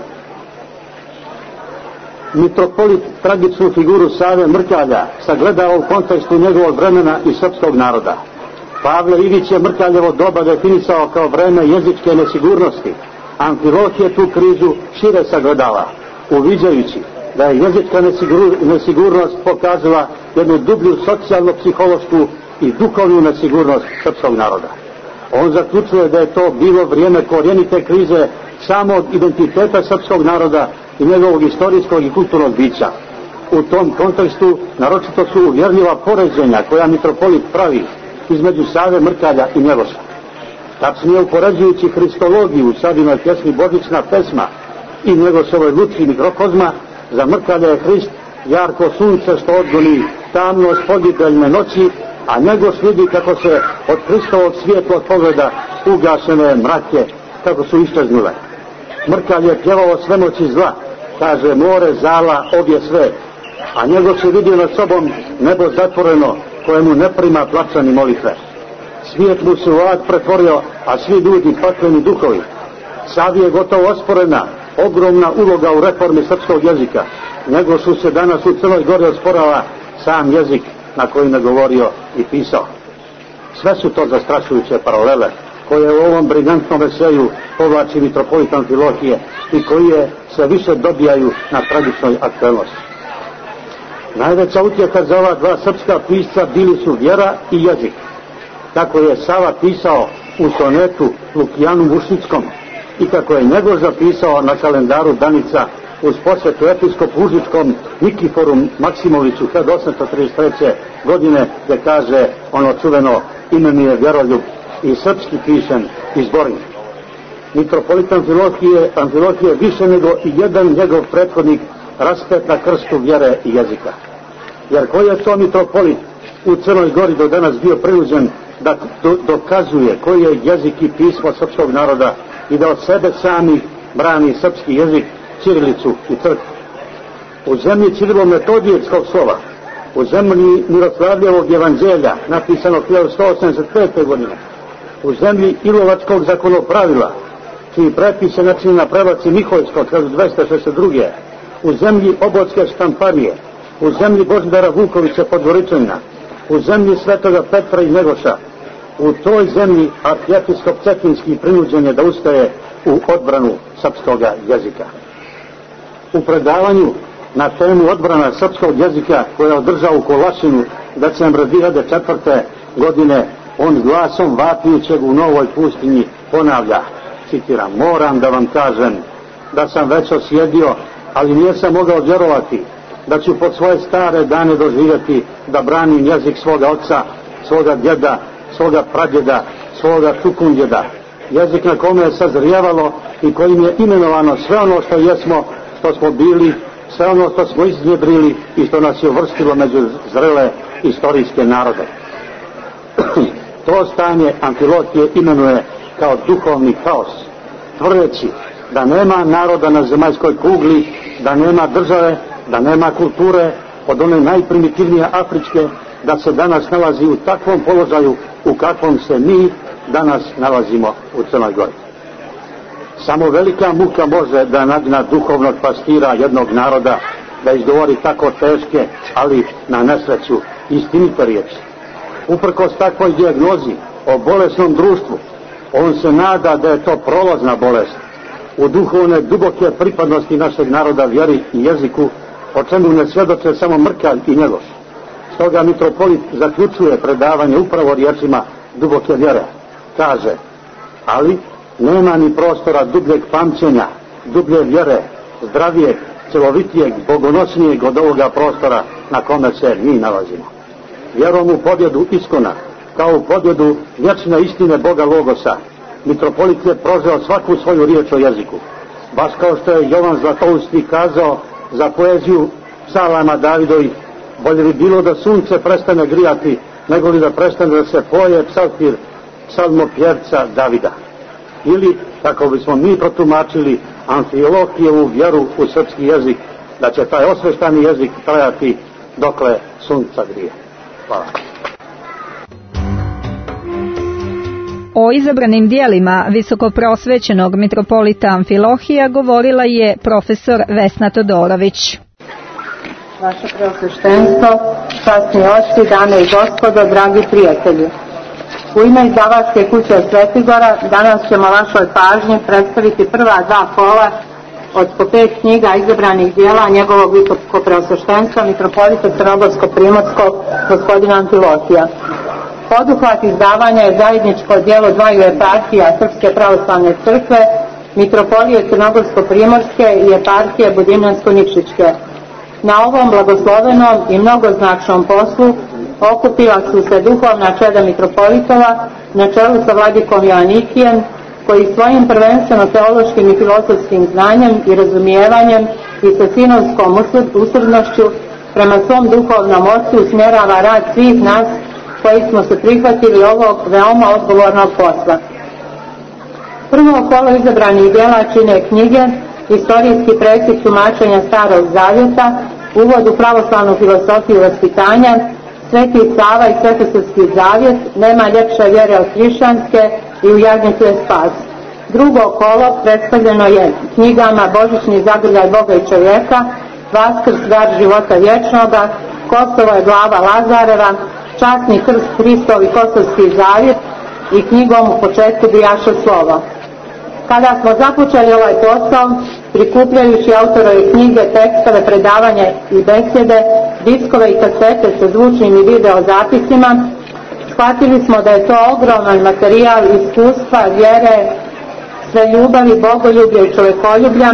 Mitropolit tragičnu figuru Save Mrkalja sagledao u kontekstu njegovog vremena i srpskog naroda. Pavle Ivić je Mrkaljevo doba definisao kao vreme jezičke nesigurnosti. Amfilohije tu krizu šire sagledava, uviđajući da je jezička nesigurnost pokazala jednu dublju socijalno-psihološku i duhovnu nesigurnost srpskog naroda. On zaključuje da je to bilo vrijeme korijenite krize samog identiteta srpskog naroda i njegovog istorijskog i kulturnog bića. U tom kontekstu naročito su uvjerljiva poređenja koja mitropolit pravi između Save Mrkalja i Njegoša. Tačnije upoređujući Hristologiju u Savinoj pjesmi Božićna pesma i Njegošovoj lučki mikrokozma, za Mrkalja je Hrist jarko sunce što odgoni tamnost pogibeljne noći, a Njegoš vidi kako se od Hristovog svijetlog pogleda ugašene mrake, kako su iščeznule. Mrkalj je pjevao svemoći zla, kaže more, zala, obje sve, a Njegoš je vidio nad sobom nebo zatvoreno, kojemu ne prima plača ni molitve. Svijet mu se u ad pretvorio, a svi ljudi pakleni duhovi. Savi je gotovo osporena ogromna uloga u reformi srpskog jezika. Njegošu se danas u Crnoj Gori osporava sam jezik na kojim je govorio i pisao. Sve su to zastrašujuće paralele koje u ovom briljantnom eseju povlači mitropolit Amfilohije i koje se više dobijaju na tragičnoj aktuelnosti. Najveća utjeha za ova dva srpska pisca bili su vjera i jezik. Kako je Sava pisao u sonetu Lukijanu Mušnickom i kako je njegov zapisao na kalendaru danica uz posvetu episkopu Užičkom Nikiforu Maksimoviću 1833. godine, gdje kaže ono čuveno ime mi je Vjeroljub i srpski pišem izbornik. Mitropolit Amfilohije više nego i jedan njegov prethodnik raspet na krstu vjere i jezika. Jer koji je to mitropolit u Crnoj Gori do danas bio prinuđen da dokazuje koji je jezik i pismo srpskog naroda i da od sebe sami brani srpski jezik, ćirilicu i crkvu. U zemlji Cirilo-metodijevskog slova, u zemlji Miroslavljevog evanđelja napisano 1185. godine, u zemlji Ilovačkog zakonopravila, čiji prepis je načinjen na prevaci Miholjskog 1262. u zemlji Obodske štamparije, u zemlji Božidara Vukovića Podgoričanina, u zemlji Svetoga Petra i Njegoša. U toj zemlji arhijepiskop Cetinski prinuđen je da ustaje u odbranu srpskog jezika. U predavanju na temu odbrana srpskog jezika koje je održao u Kolašinu decembra 2004. godine, on glasom vapijućeg u Novoj pustinji ponavlja, citiram: moram da vam kažem da sam već osjedio, ali nisam mogao vjerovati da ću pod svoje stare dane doživjeti da branim jezik svoga oca, svoga djeda, svoga pradjeda, svoga čukundjeda, jezik na kome je sazrijevalo i kojim je imenovano sve ono što jesmo, što smo bili, sve ono što smo iznjedrili i što nas je uvrstilo među zrele istorijske narode. To stanje Amfilohije imenuje kao duhovni haos, tvrdeći da nema naroda na zemaljskoj kugli, da nema države, da nema kulture, od one najprimitivnije afričke, da se danas nalazi u takvom položaju u kakvom se mi danas nalazimo u Crnoj Gori. Samo velika muka može da nagna duhovnog pastira jednog naroda da izgovori tako teške, ali na nesreću istinite riječi. Uprkos takvoj dijagnozi o bolesnom društvu, on se nada da je to prolazna bolest u duhovne duboke pripadnosti našeg naroda, vjeri i jeziku, o čemu ne svjedoče samo Mrkalj i Njegoš. Stoga mitropolit zaključuje predavanje upravo riječima duboke vjere. Kaže: ali nema ni prostora dubljeg pamćenja, dublje vjere, zdravijeg, cjelovitijeg, bogonosnijeg od ovoga prostora na kome se mi nalazimo. Vjerom u pobjedu iskona, kao u pobjedu vječne istine Boga Logosa, mitropolit je prožeo svaku svoju riječ o jeziku. Baš kao što je Jovan Zlatousti kazao za poeziju psalama Davidovih: bolje bi bilo da sunce prestane grijati, nego li da prestane da se poje psaltir psalmopjevca Davida. Ili, kako bismo mi protumačili Amfilohijevu vjeru u srpski jezik, da će taj osveštani jezik trajati dokle sunca grije. Hvala. O izabranim dijelima visokoprosvećenog mitropolita Amfilohija govorila je profesor Vesna Todorović. Vaše preosveštenstvo, časni oci, dame i gospodo, dragi prijatelji. U ime izdavačke kuće Svetigora danas ćemo vašoj pažnji predstaviti prva dva kola od po 5 knjiga izabranih dijela njegovog visokopreosveštenstva mitropolita Crnogorsko-primorskog gospodina Amfilohija. Poduhvat izdavanja je zajedničko djelo dvaju eparhija Srpske pravoslavne crkve, mitropolije Crnogorsko-primorske i eparhije Budimljansko-nikšićke. Na ovom blagoslovenom i mnogoznačnom poslu okupila su se duhovna čeda mitropolitova na čelu sa vladikom Joanikijem, koji svojim prvenstveno teološkim i filozofskim znanjem i razumijevanjem i sa sinovskom usrdnošću prema svom duhovnom ocu usmjerava rad svih nas koji smo se prihvatili ovog veoma odgovornog posla. Prvo kolo izabranih djela čine knjige: Istorijski presjek tumačenja Starog zavjeta, Uvod u pravoslavnu filosofiju vaspitanja, Sveti Sava i Svetosavski zavjet, Nema ljepše vjere od hrišćanske i U jagnjetu je spas. Drugo kolo predstavljeno je knjigama Božićni zagrljaj Boga i čovjeka, Vaskrs dar života vječnoga, Kosovo je glava Lazareva, Časni krst Hristov i Kosovski zavjet i knjigom U početku bijaše slovo. Kada smo započeli ovaj posao, prikupljajući autorove knjige, tekstove, predavanja i besjede, diskove i kasete sa zvučnim i video zapisima, Shvatili smo da je to ogroman materijal iskustva, vjere, sve ljubavi, bogoljublja i čovjekoljublja,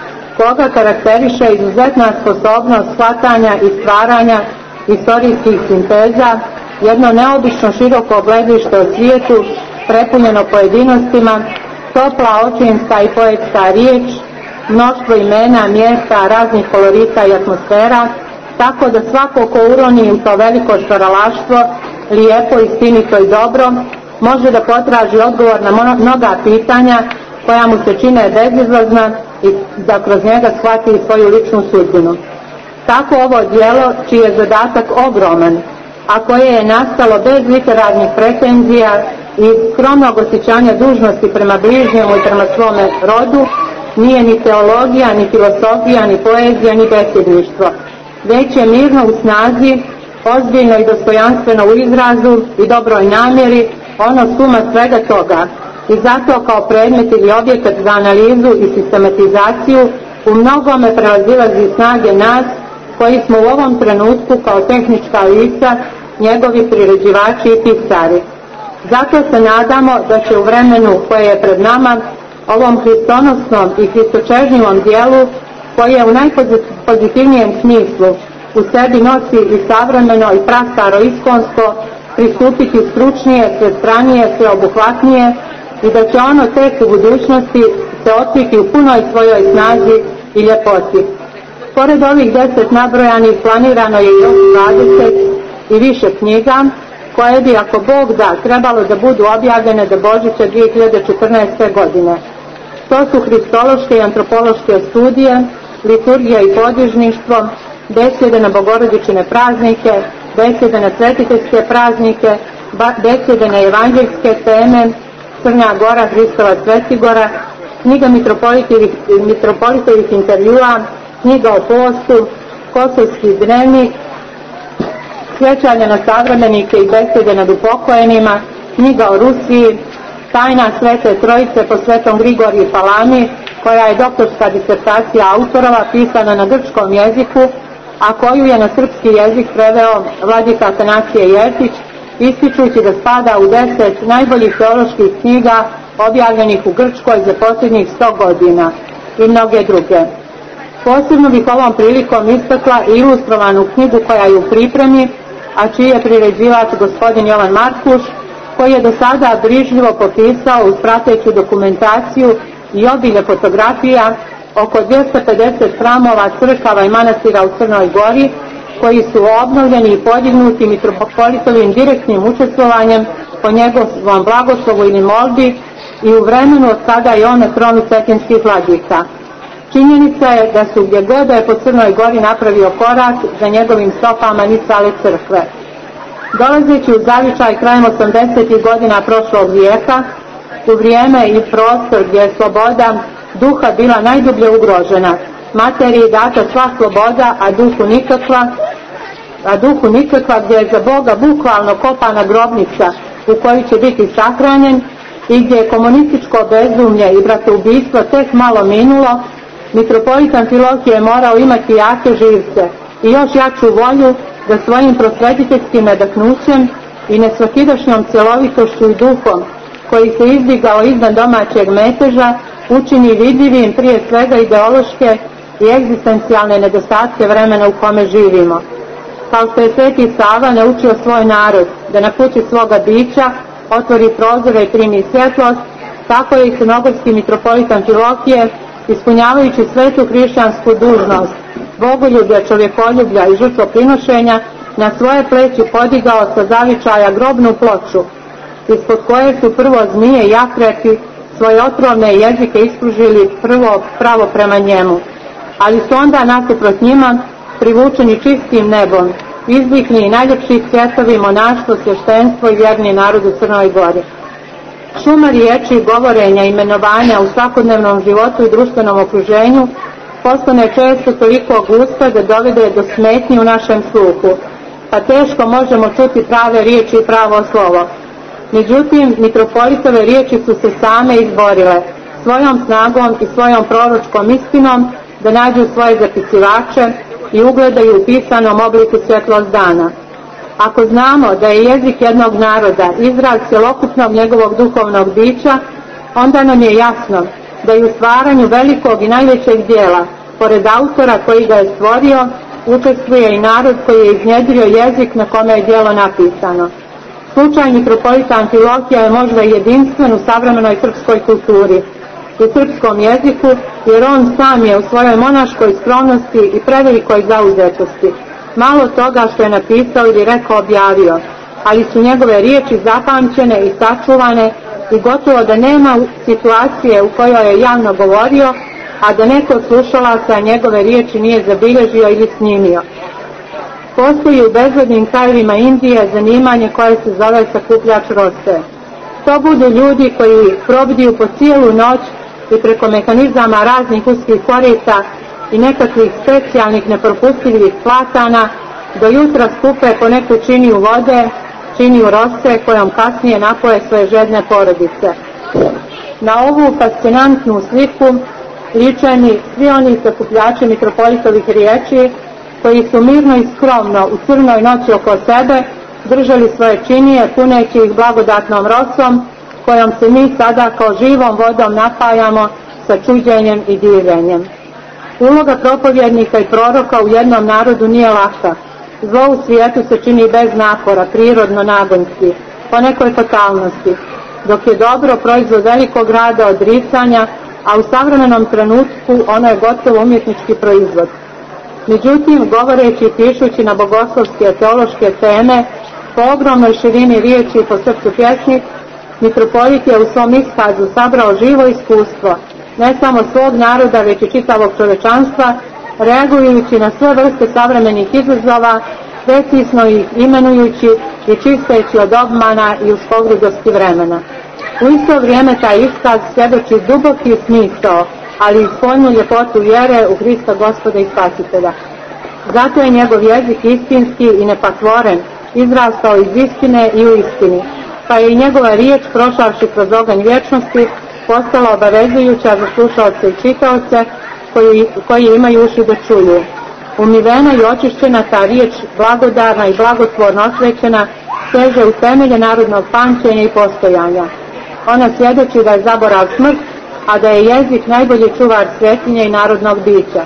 koga karakteriše izuzetna sposobnost shvatanja i stvaranja istorijskih sinteza, jedno neobično široko gledište o svijetu, prepunjeno pojedinostima, topla očinska i poetska riječ, mnoštvo imena, mjesta, raznih kolorita i atmosfera, tako da svako ko uroni u to veliko stvaralaštvo, lijepo, istinito i dobro, može da potraži odgovor na mnoga pitanja koja mu se čine bezizlazna i da kroz njega shvati svoju ličnu sudbinu. Tako ovo djelo, čiji je zadatak ogroman, a koje je nastalo bez literarnih pretenzija i skromnog osjećanja dužnosti prema bližnjemu i prema svome rodu, nije ni teologija, ni filosofija, ni poezija, ni besjedništvo, već je mirno u snazi, ozbiljno i dostojanstveno u izrazu i dobroj namjeri, ono suma svega toga. I zato kao predmet ili objekat za analizu i sistematizaciju u mnogome prevazilazi snage nas koji smo u ovom trenutku kao tehnička lica njegovi priređivači i pisari. Zato se nadamo da će u vremenu koje je pred nama ovom hristonosnom i hristočežnjivom dijelu, koje u najpozitivnijem smislu u sebi nosi i savremeno i prastaro iskonsko, pristupiti stručnije, svestranije, sveobuhvatnije i da će ono tek u budućnosti se otkriti u punoj svojoj snazi i ljepoti. Pored ovih 10 nabrojanih planirano je još 20 i više knjiga koje bi, ako Bog da, trebalo da budu objavljene do Božića 2014. godine. To su hristološke i antropološke studije, liturgija i podvižništvo, besjede na bogorodične praznike, besjede na svetiteljske praznike, besjede na evanđeljske teme, Crna Gora, Hristova Svetigora, knjiga mitropolitovih intervjua, knjiga o postu, Kosovski dnevnik, sjećanja na savremenike i besjede nad upokojenima, knjiga o Rusiji, tajna Svete Trojice po Svetom Grigoriju Palami, koja je doktorska disertacija autorova pisana na grčkom jeziku, a koju je na srpski jezik preveo vladika Atanasije Jeftić, ističući da spada u 10 najboljih teoloških knjiga objavljenih u Grčkoj za posljednjih 100 godina i mnoge druge. Posebno bih ovom prilikom istakla i ilustrovanu knjigu koja je u pripremi, a čiji je priređivač gospodin Jovan Markuš, koji je do sada brižljivo popisao uz prateću dokumentaciju i obilje fotografija oko 250 hramova, crkava i manastira u Crnoj Gori, koji su obnovljeni i podignuti mitropolitovim direktnim učestvovanjem po njegovom blagoslovu ili molbi i u vremenu od kada je on na tronu cetinskih vladika. Činjenica je da su gdje god je po Crnoj Gori napravio korak, za njegovim stopama nicale crkve. Dolazeći u zavičaj krajem 80. godina prošlog vijeka, u vrijeme i prostor gdje je sloboda duha bila najdublje ugrožena, materiji data sva sloboda, a duhu nikakva, gdje je za Boga bukvalno kopana grobnica u kojoj će biti sahranjen i gdje je komunističko bezumlje i bratoubistvo tek malo minulo, mitropolit Amfilohije je morao imati jake živce i još jaču volju da svojim prosvetiteljskim nadahnućem i nesvakidašnjom cjelovitošću i duhom koji se izdigao iznad domaćeg meteža učini vidljivim prije svega ideološke i egzistencijalne nedostatke vremena u kome živimo. Kao što je Sveti Sava naučio svoj narod da na kući svoga bića otvori prozore i primi svjetlost, tako je i crnogorski mitropolit Amfilohije, ispunjavajući svetu hrišćansku dužnost, bogoljublja, čovjekoljublja i žrtvoprinošenja, na svoje pleći podigao sa zavičaja grobnu ploču, ispod koje su prvo zmije i akreti svoje otrovne jezike ispružili pravo prema njemu, ali su onda nasuprot njima, privučeni čistim nebom, izvikli i najljepši svjetovi, monaštvo, svještenstvo i vjerni narod u Crnoj Gori. Šuma riječi, govorenja, imenovanja u svakodnevnom životu i društvenom okruženju postane često toliko gusta da dovede do smetnji u našem sluhu, pa teško možemo čuti prave riječi i pravo slovo. Međutim, mitropolitove riječi su se same izborile, svojom snagom i svojom proročkom istinom da nađu svoje zapisivače i ugledaju u pisanom obliku svjetlost dana. Ako znamo da je jezik jednog naroda izraz cjelokupnog njegovog duhovnog bića, onda nam je jasno da i u stvaranju velikog i najvećeg dijela, pored autora koji ga je stvorio, učestvuje i narod koji je iznjedrio jezik na kome je djelo napisano. Slučaj mitropolita Amfilohija je možda jedinstven u savremenoj srpskoj kulturi i srpskom jeziku, jer on sam je u svojoj monaškoj skromnosti i prevelikoj zauzetosti malo toga što je napisao ili rekao objavio, ali su njegove riječi zapamćene i sačuvane i gotovo da nema situacije u kojoj je javno govorio, a da neko od slušalaca njegove riječi nije zabilježio ili snimio. Postoji u bezvodnim krajevima Indije zanimanje koje se zove sakupljač rose. To budu ljudi koji probdiju po cijelu noć i preko mehanizama raznih uskih korita i nekakvih specijalnih nepropustivih platana do jutra skupe po neku činiju vode, činiju rose kojom kasnije napoje svoje žedne porodice. Na ovu fascinantnu sliku ličeni svi oni sakupljači mitropolitovih riječi koji su mirno i skromno u crnoj noći oko sebe držali svoje činije puneći ih blagodatnom rosom kojom se mi sada kao živom vodom napajamo sa čuđenjem i divljenjem. Uloga propovjednika i proroka u jednom narodu nije laka. Zlo u svijetu se čini bez napora, prirodno, nagonski, po nekoj fatalnosti, dok je dobro proizvod velikog rada, odricanja, a u savremenom trenutku ono je gotovo umjetnički proizvod. Međutim, govoreći i pišući na bogoslovske teološke teme, po ogromnoj širini riječi i po srcu pjesnik, mitropolit je u svom iskazu sabrao živo iskustvo, ne samo svog naroda, već i čitavog čovečanstva, reagujući na sve vrste savremenih izazova, precizno ih imenujući i čisteći od obmana i uskogrudosti vremena. U isto vrijeme taj iskaz svjedoči duboki smisao, ali i spoljnu ljepotu vjere u Hrista Gospoda i Spasitelja. Zato je njegov jezik istinski i nepatvoren, izrastao iz istine i u istini, pa je i njegova riječ, prošavši kroz oganj vječnosti, postala obavezujuća za slušaoce i čitaoce koji imaju uši da čuju. Umivena i očišćena ta riječ, blagodarna i blagotvorno osvećena, seže u temelje narodnog pamćenja i postojanja. Ona svjedoči da je zaborav smrt, a da je jezik najbolji čuvar svetinje i narodnog bića.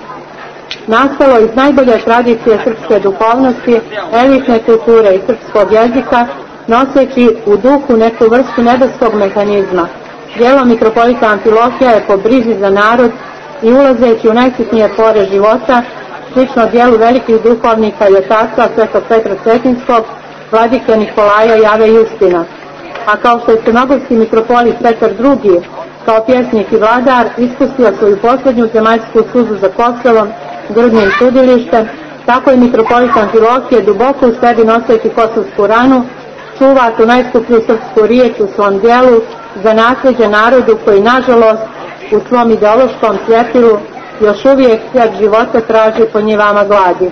Nastalo iz najbolje tradicije srpske duhovnosti, elitne kulture i srpskog jezika, noseći u duhu neku vrstu nebeskog mehanizma. Djelo mitropolita Amfilohija je po brizi za narod i ulazeći u najsitnije pore života, slično djelu velikih duhovnika i otaca svetog Petra Cetinskog, vladike Nikolaja, Jave i Justina. A kao što je crnogorski mitropolit Petar II, kao pjesnik i vladar, ispustio svoju posljednju zemaljsku suzu za Kosovom, grudnim sudilištem, tako i mitropolit Amfilohije, duboko u sebi noseći kosovsku ranu, čuva tu najskuplju srpsku riječ u svom djelu za nasljeđe narodu koji, nažalost, u svom ideološkom svjetilu još uvijek cvijet života traži po njivama gladi.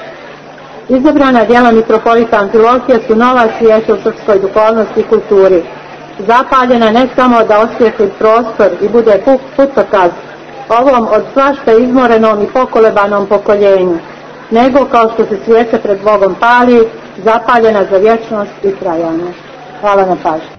Izabrana djela mitropolita Amfilohije su nova svijeća u srpskoj duhovnosti i kulturi, zapaljena ne samo da osvijetli prostor i bude putokaz ovom od svašta izmorenom i pokolebanom pokoljenju, nego kao što se svijeća pred Bogom pali, zapaljena za vječnost i trajanje. Hvala na pažnji.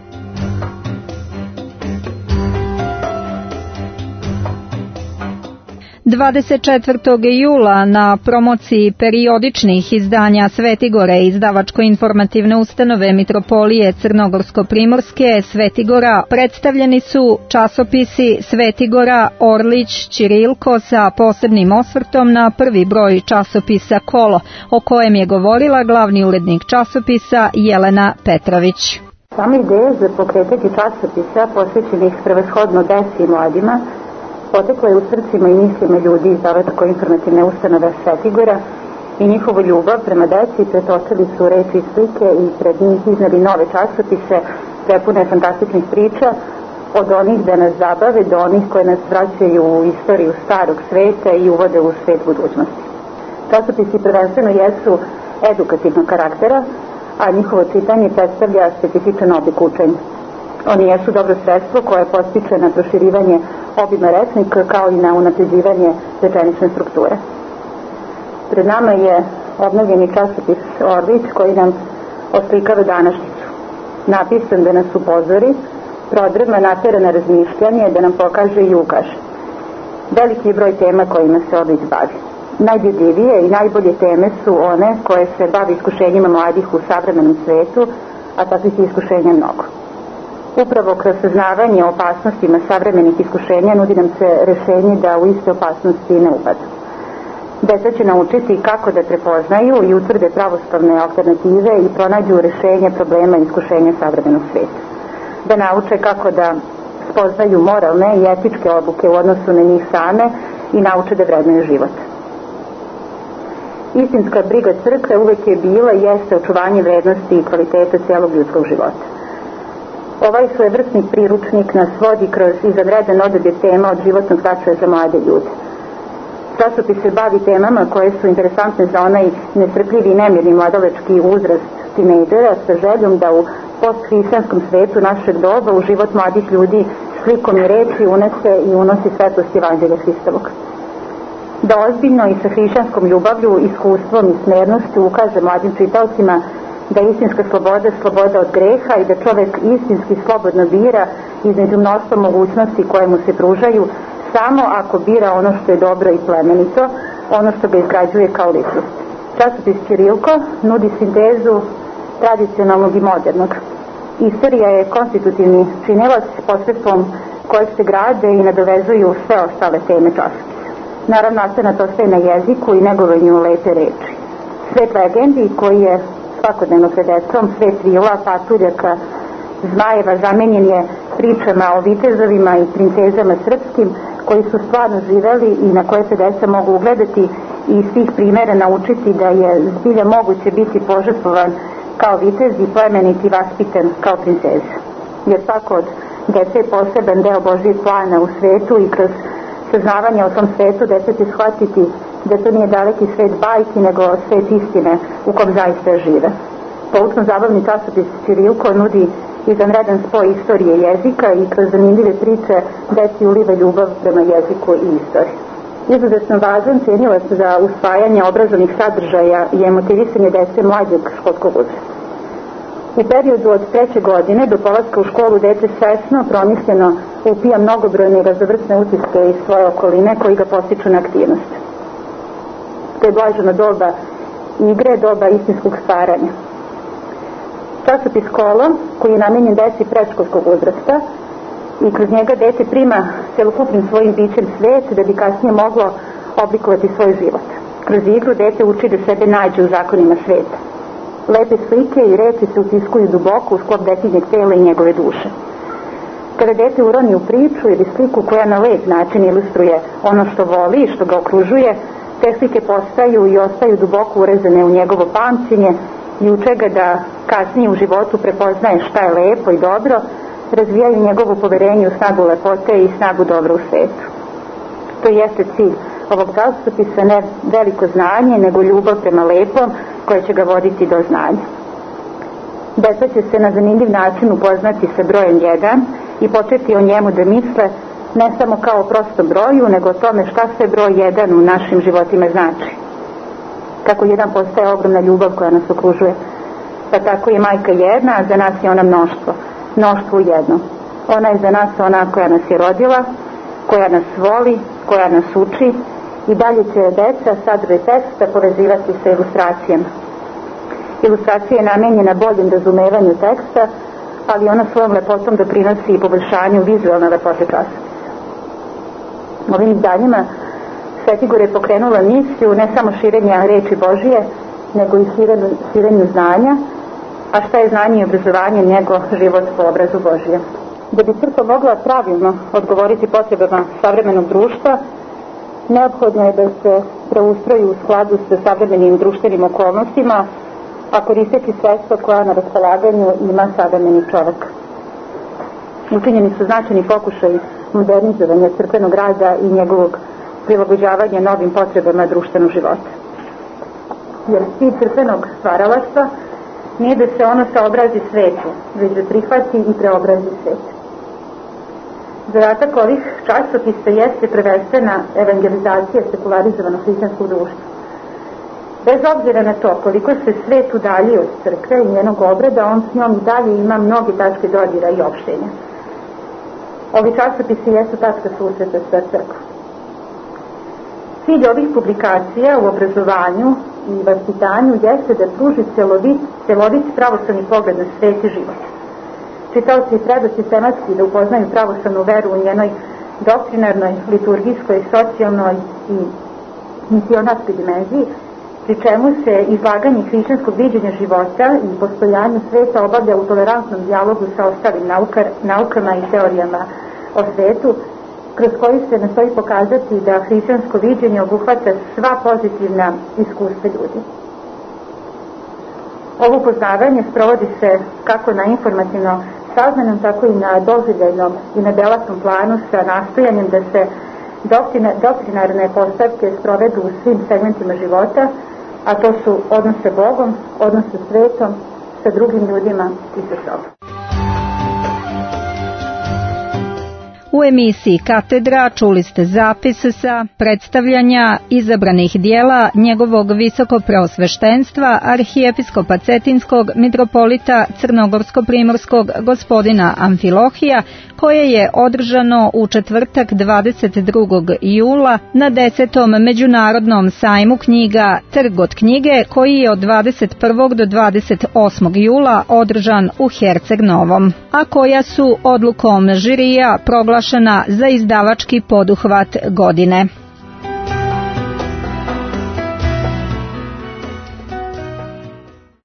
– 24. jula na promociji periodičnih izdanja Svetigore izdavačko-informativne ustanove Mitropolije Crnogorsko-Primorske Svetigora predstavljeni su časopisi Svetigora, Orlić, Ćirilko sa posebnim osvrtom na prvi broj časopisa Kolo, o kojem je govorila glavni urednik časopisa Jelena Petrović. Sama ideja za pokretanje časopisa posvećenih prevashodno deci i mladima potekla je u srcima i mislima ljudi izdavačko-informativne ustanove Svetigora i njihovu ljubav prema deci pretočili su reči i slike i pred njih izneli nove časopise prepune fantastičnih priča, od onih da nas zabave do onih koje nas vraćaju u istoriju starog sveta i uvode u svet budućnosti. Časopisi prvenstveno jesu edukativnog karaktera, a njihovo čitanje predstavlja specifičan oblik učenja. Oni jesu dobro sredstvo koje postiče na proširivanje obima rečnika kao i na unapređivanje rečenične strukture. Pred nama je obnovljeni časopis Orlić koji nam oslikava današnjicu. Napisan da nas upozori, prodrma natera na razmišljanje, da nam pokaže i ukaže. Veliki je broj tema kojima se Oblić bavi. Najdirljivije i najbolje teme su one koje se bavi iskušenjima mladih u savremenom svetu, a takvih iskušenja mnogo. Upravo kroz saznavanje o opasnostima savremenih iskušenja nudi nam se rešenje da u iste opasnosti ne upadu. Deca će naučiti kako da prepoznaju i utvrde pravoslavne alternative i pronađu rešenje problema iskušenja savremenog sveta. Da nauče kako da spoznaju moralne i etičke odluke u odnosu na njih same i nauče da vrednuju život. Istinska briga crkve uvek je bila i jeste očuvanje vrednosti i kvaliteta cijelog ljudskog života. Ovaj svojevrsni priručnik nas vodi kroz izvanredan odabir tema od životnog značaja za mlade ljude. Časopis se bavi temama koje su interesantne za onaj nestrpljivi i nemirni mladalački uzrast tinejdžera sa željom da u posthrišćanskom svetu našeg doba u život mladih ljudi slikom i reči unese i unosi svetlost Evanđelja Hristovog. Da ozbiljno i sa hrišćanskom ljubavlju, iskustvom i smernošću ukaže mladim čitaocima da je istinska sloboda sloboda od greha i da čovek istinski slobodno bira između mnoštva mogućnosti koje mu se pružaju samo ako bira ono što je dobro i plemenito, ono što ga izgrađuje kao ličnost. Časopis Ćirilko nudi sintezu tradicionalnog i modernog. Istorija je konstitutivni činilac posredstvom kojeg se grade i nadovezuju sve ostale teme časopisa. Naravno, akcenat ostaje na jeziku i negovanju lepe reči. Svet legendi koji je svakodnevno pred decom, svet vila, patuljaka, zmajeva zamenjen je pričama o vitezovima i princezama srpskim koji su stvarno živeli i na koje se deca mogu ugledati i iz tih primjera naučiti da je zbilja moguće biti požrtvovan kao vitez i plemenit i vaspitan kao princeza. Jer svako od dece je poseban deo Božijeg plana u svetu i kroz saznavanje o tom svetu deca će shvatiti da to nije daleki svet bajki nego svet istine u kom zaista žive. Poučno-zabavni časopis Ćirilko nudi izvanredan spoj istorije jezika i kroz zanimljive priče deci uliva ljubav prema jeziku i istoriji. Izuzetno važan cenilac za usvajanje obrazovnih sadržaja je motivisanje dece mlađeg školskog uzrasta. U periodu od 3. godine do polaska u školu dete svesno, promišljeno upija mnogobrojne i raznovrsne utiske iz svoje okoline koji ga postiču na aktivnost. To je blaženo doba igre, doba istinskog stvaranja. Časopis Kolo, koji je namenjen deci predškolskog uzrasta i kroz njega dete prima celokupnim svojim bićem svet da bi kasnije moglo oblikovati svoj život. Kroz igru dete uči da sebe nađe u zakonima sveta. Lepe slike i reči se utiskuju duboko u sklop detinjeg tela i njegove duše. Kada dete uroni u priču ili sliku koja na lep način ilustruje ono što voli i što ga okružuje, te slike postaju i ostaju duboko urezane u njegovo pamćenje i uče ga da kasnije u životu prepoznaje šta je lepo i dobro, razvijaju njegovo poverenje u snagu lepote i snagu dobra u svetu. To jeste cilj ovog časopisa, ne veliko znanje, nego ljubav prema lepom koja će ga voditi do znanja. Deca će se na zanimljiv način upoznati sa brojem 1 i početi o njemu da misle ne samo kao o prostom broju, nego o tome šta sve broj 1 u našim životima znači. Kako 1 postaje ogromna ljubav koja nas okružuje, pa tako je majka jedna, a za nas je ona mnoštvo. Mnoštvo u jednom. Ona je za nas ona koja nas je rodila, koja nas voli, koja nas uči i dalje će deca sadržaj teksta povezivati sa ilustracijama. Ilustracija je namenjena boljem razumevanju teksta, ali ona svojom lepotom doprinosi i poboljšanju vizualne lepote časopisa. Ovim izdanjima Svetigor je pokrenula misiju ne samo širenja reči Božije, nego i širenju znanja, a šta je znanje i obrazovanje nego život po obrazu Božijem. Da bi crkva mogla pravilno odgovoriti potrebama savremenog društva, neophodno je da se preustroji u skladu sa savremenim društvenim okolnostima, a koristeći sredstva koja na raspolaganju ima savremeni čovek. Učinjeni su značajni pokušaj modernizovanja crkvenog rada i njegovog prilagođavanja novim potrebama društvenog života. Jer cilj crkvenog stvaralaštva nije da se ono saobrazi svetu, već da prihvati i preobrazi svet. Zadatak ovih časopisa jeste prvenstvena evangelizacija sekularizovanog hrišćanskog društva. Bez obzira na to koliko se svet udalji od crkve i njenog obreda, on s njom i dalje ima mnoge tačke dodira i opštenja. Ovi časopisi jesu tačka susreta sa crkvom. Cilj ovih publikacija u obrazovanju i vaspitanju jeste da pruži celovit pravoslavni pogled na svet i život. Čitaoci treba sistematski da upoznaju pravoslavnu veru u njenoj doktrinarnoj, liturgijskoj, socijalnoj i misionarskoj dimenziji, pri čemu se izlaganje hrišćanskog viđenja života i postojanju sveta obavlja u tolerantnom dijalogu sa ostalim naukama i teorijama o svetu, kroz koji se nastoji pokazati da hrišćansko viđenje obuhvata sva pozitivna iskustva ljudi. Ovo upoznavanje sprovodi se kako na informativno saznanom, tako i na doživljajnom i na delatnom planu sa nastojanjem da se doktrinarne postavke sprovedu u svim segmentima života, a to su odnos sa Bogom, odnos sa svetom, sa drugim ljudima i sa sobom. U emisiji Katedra čuli ste zapis sa predstavljanja izabranih dijela njegovog visokopreosveštenstva arhijepiskopa Cetinskog mitropolita Crnogorsko-primorskog gospodina Amfilohija, koje je održano u četvrtak 22. jula na 10. Međunarodnom sajmu knjiga Trg od knjige, koji je od 21. do 28. jula održan u Herceg Novom, a koja su odlukom žirija proglašena za izdavački poduhvat godine.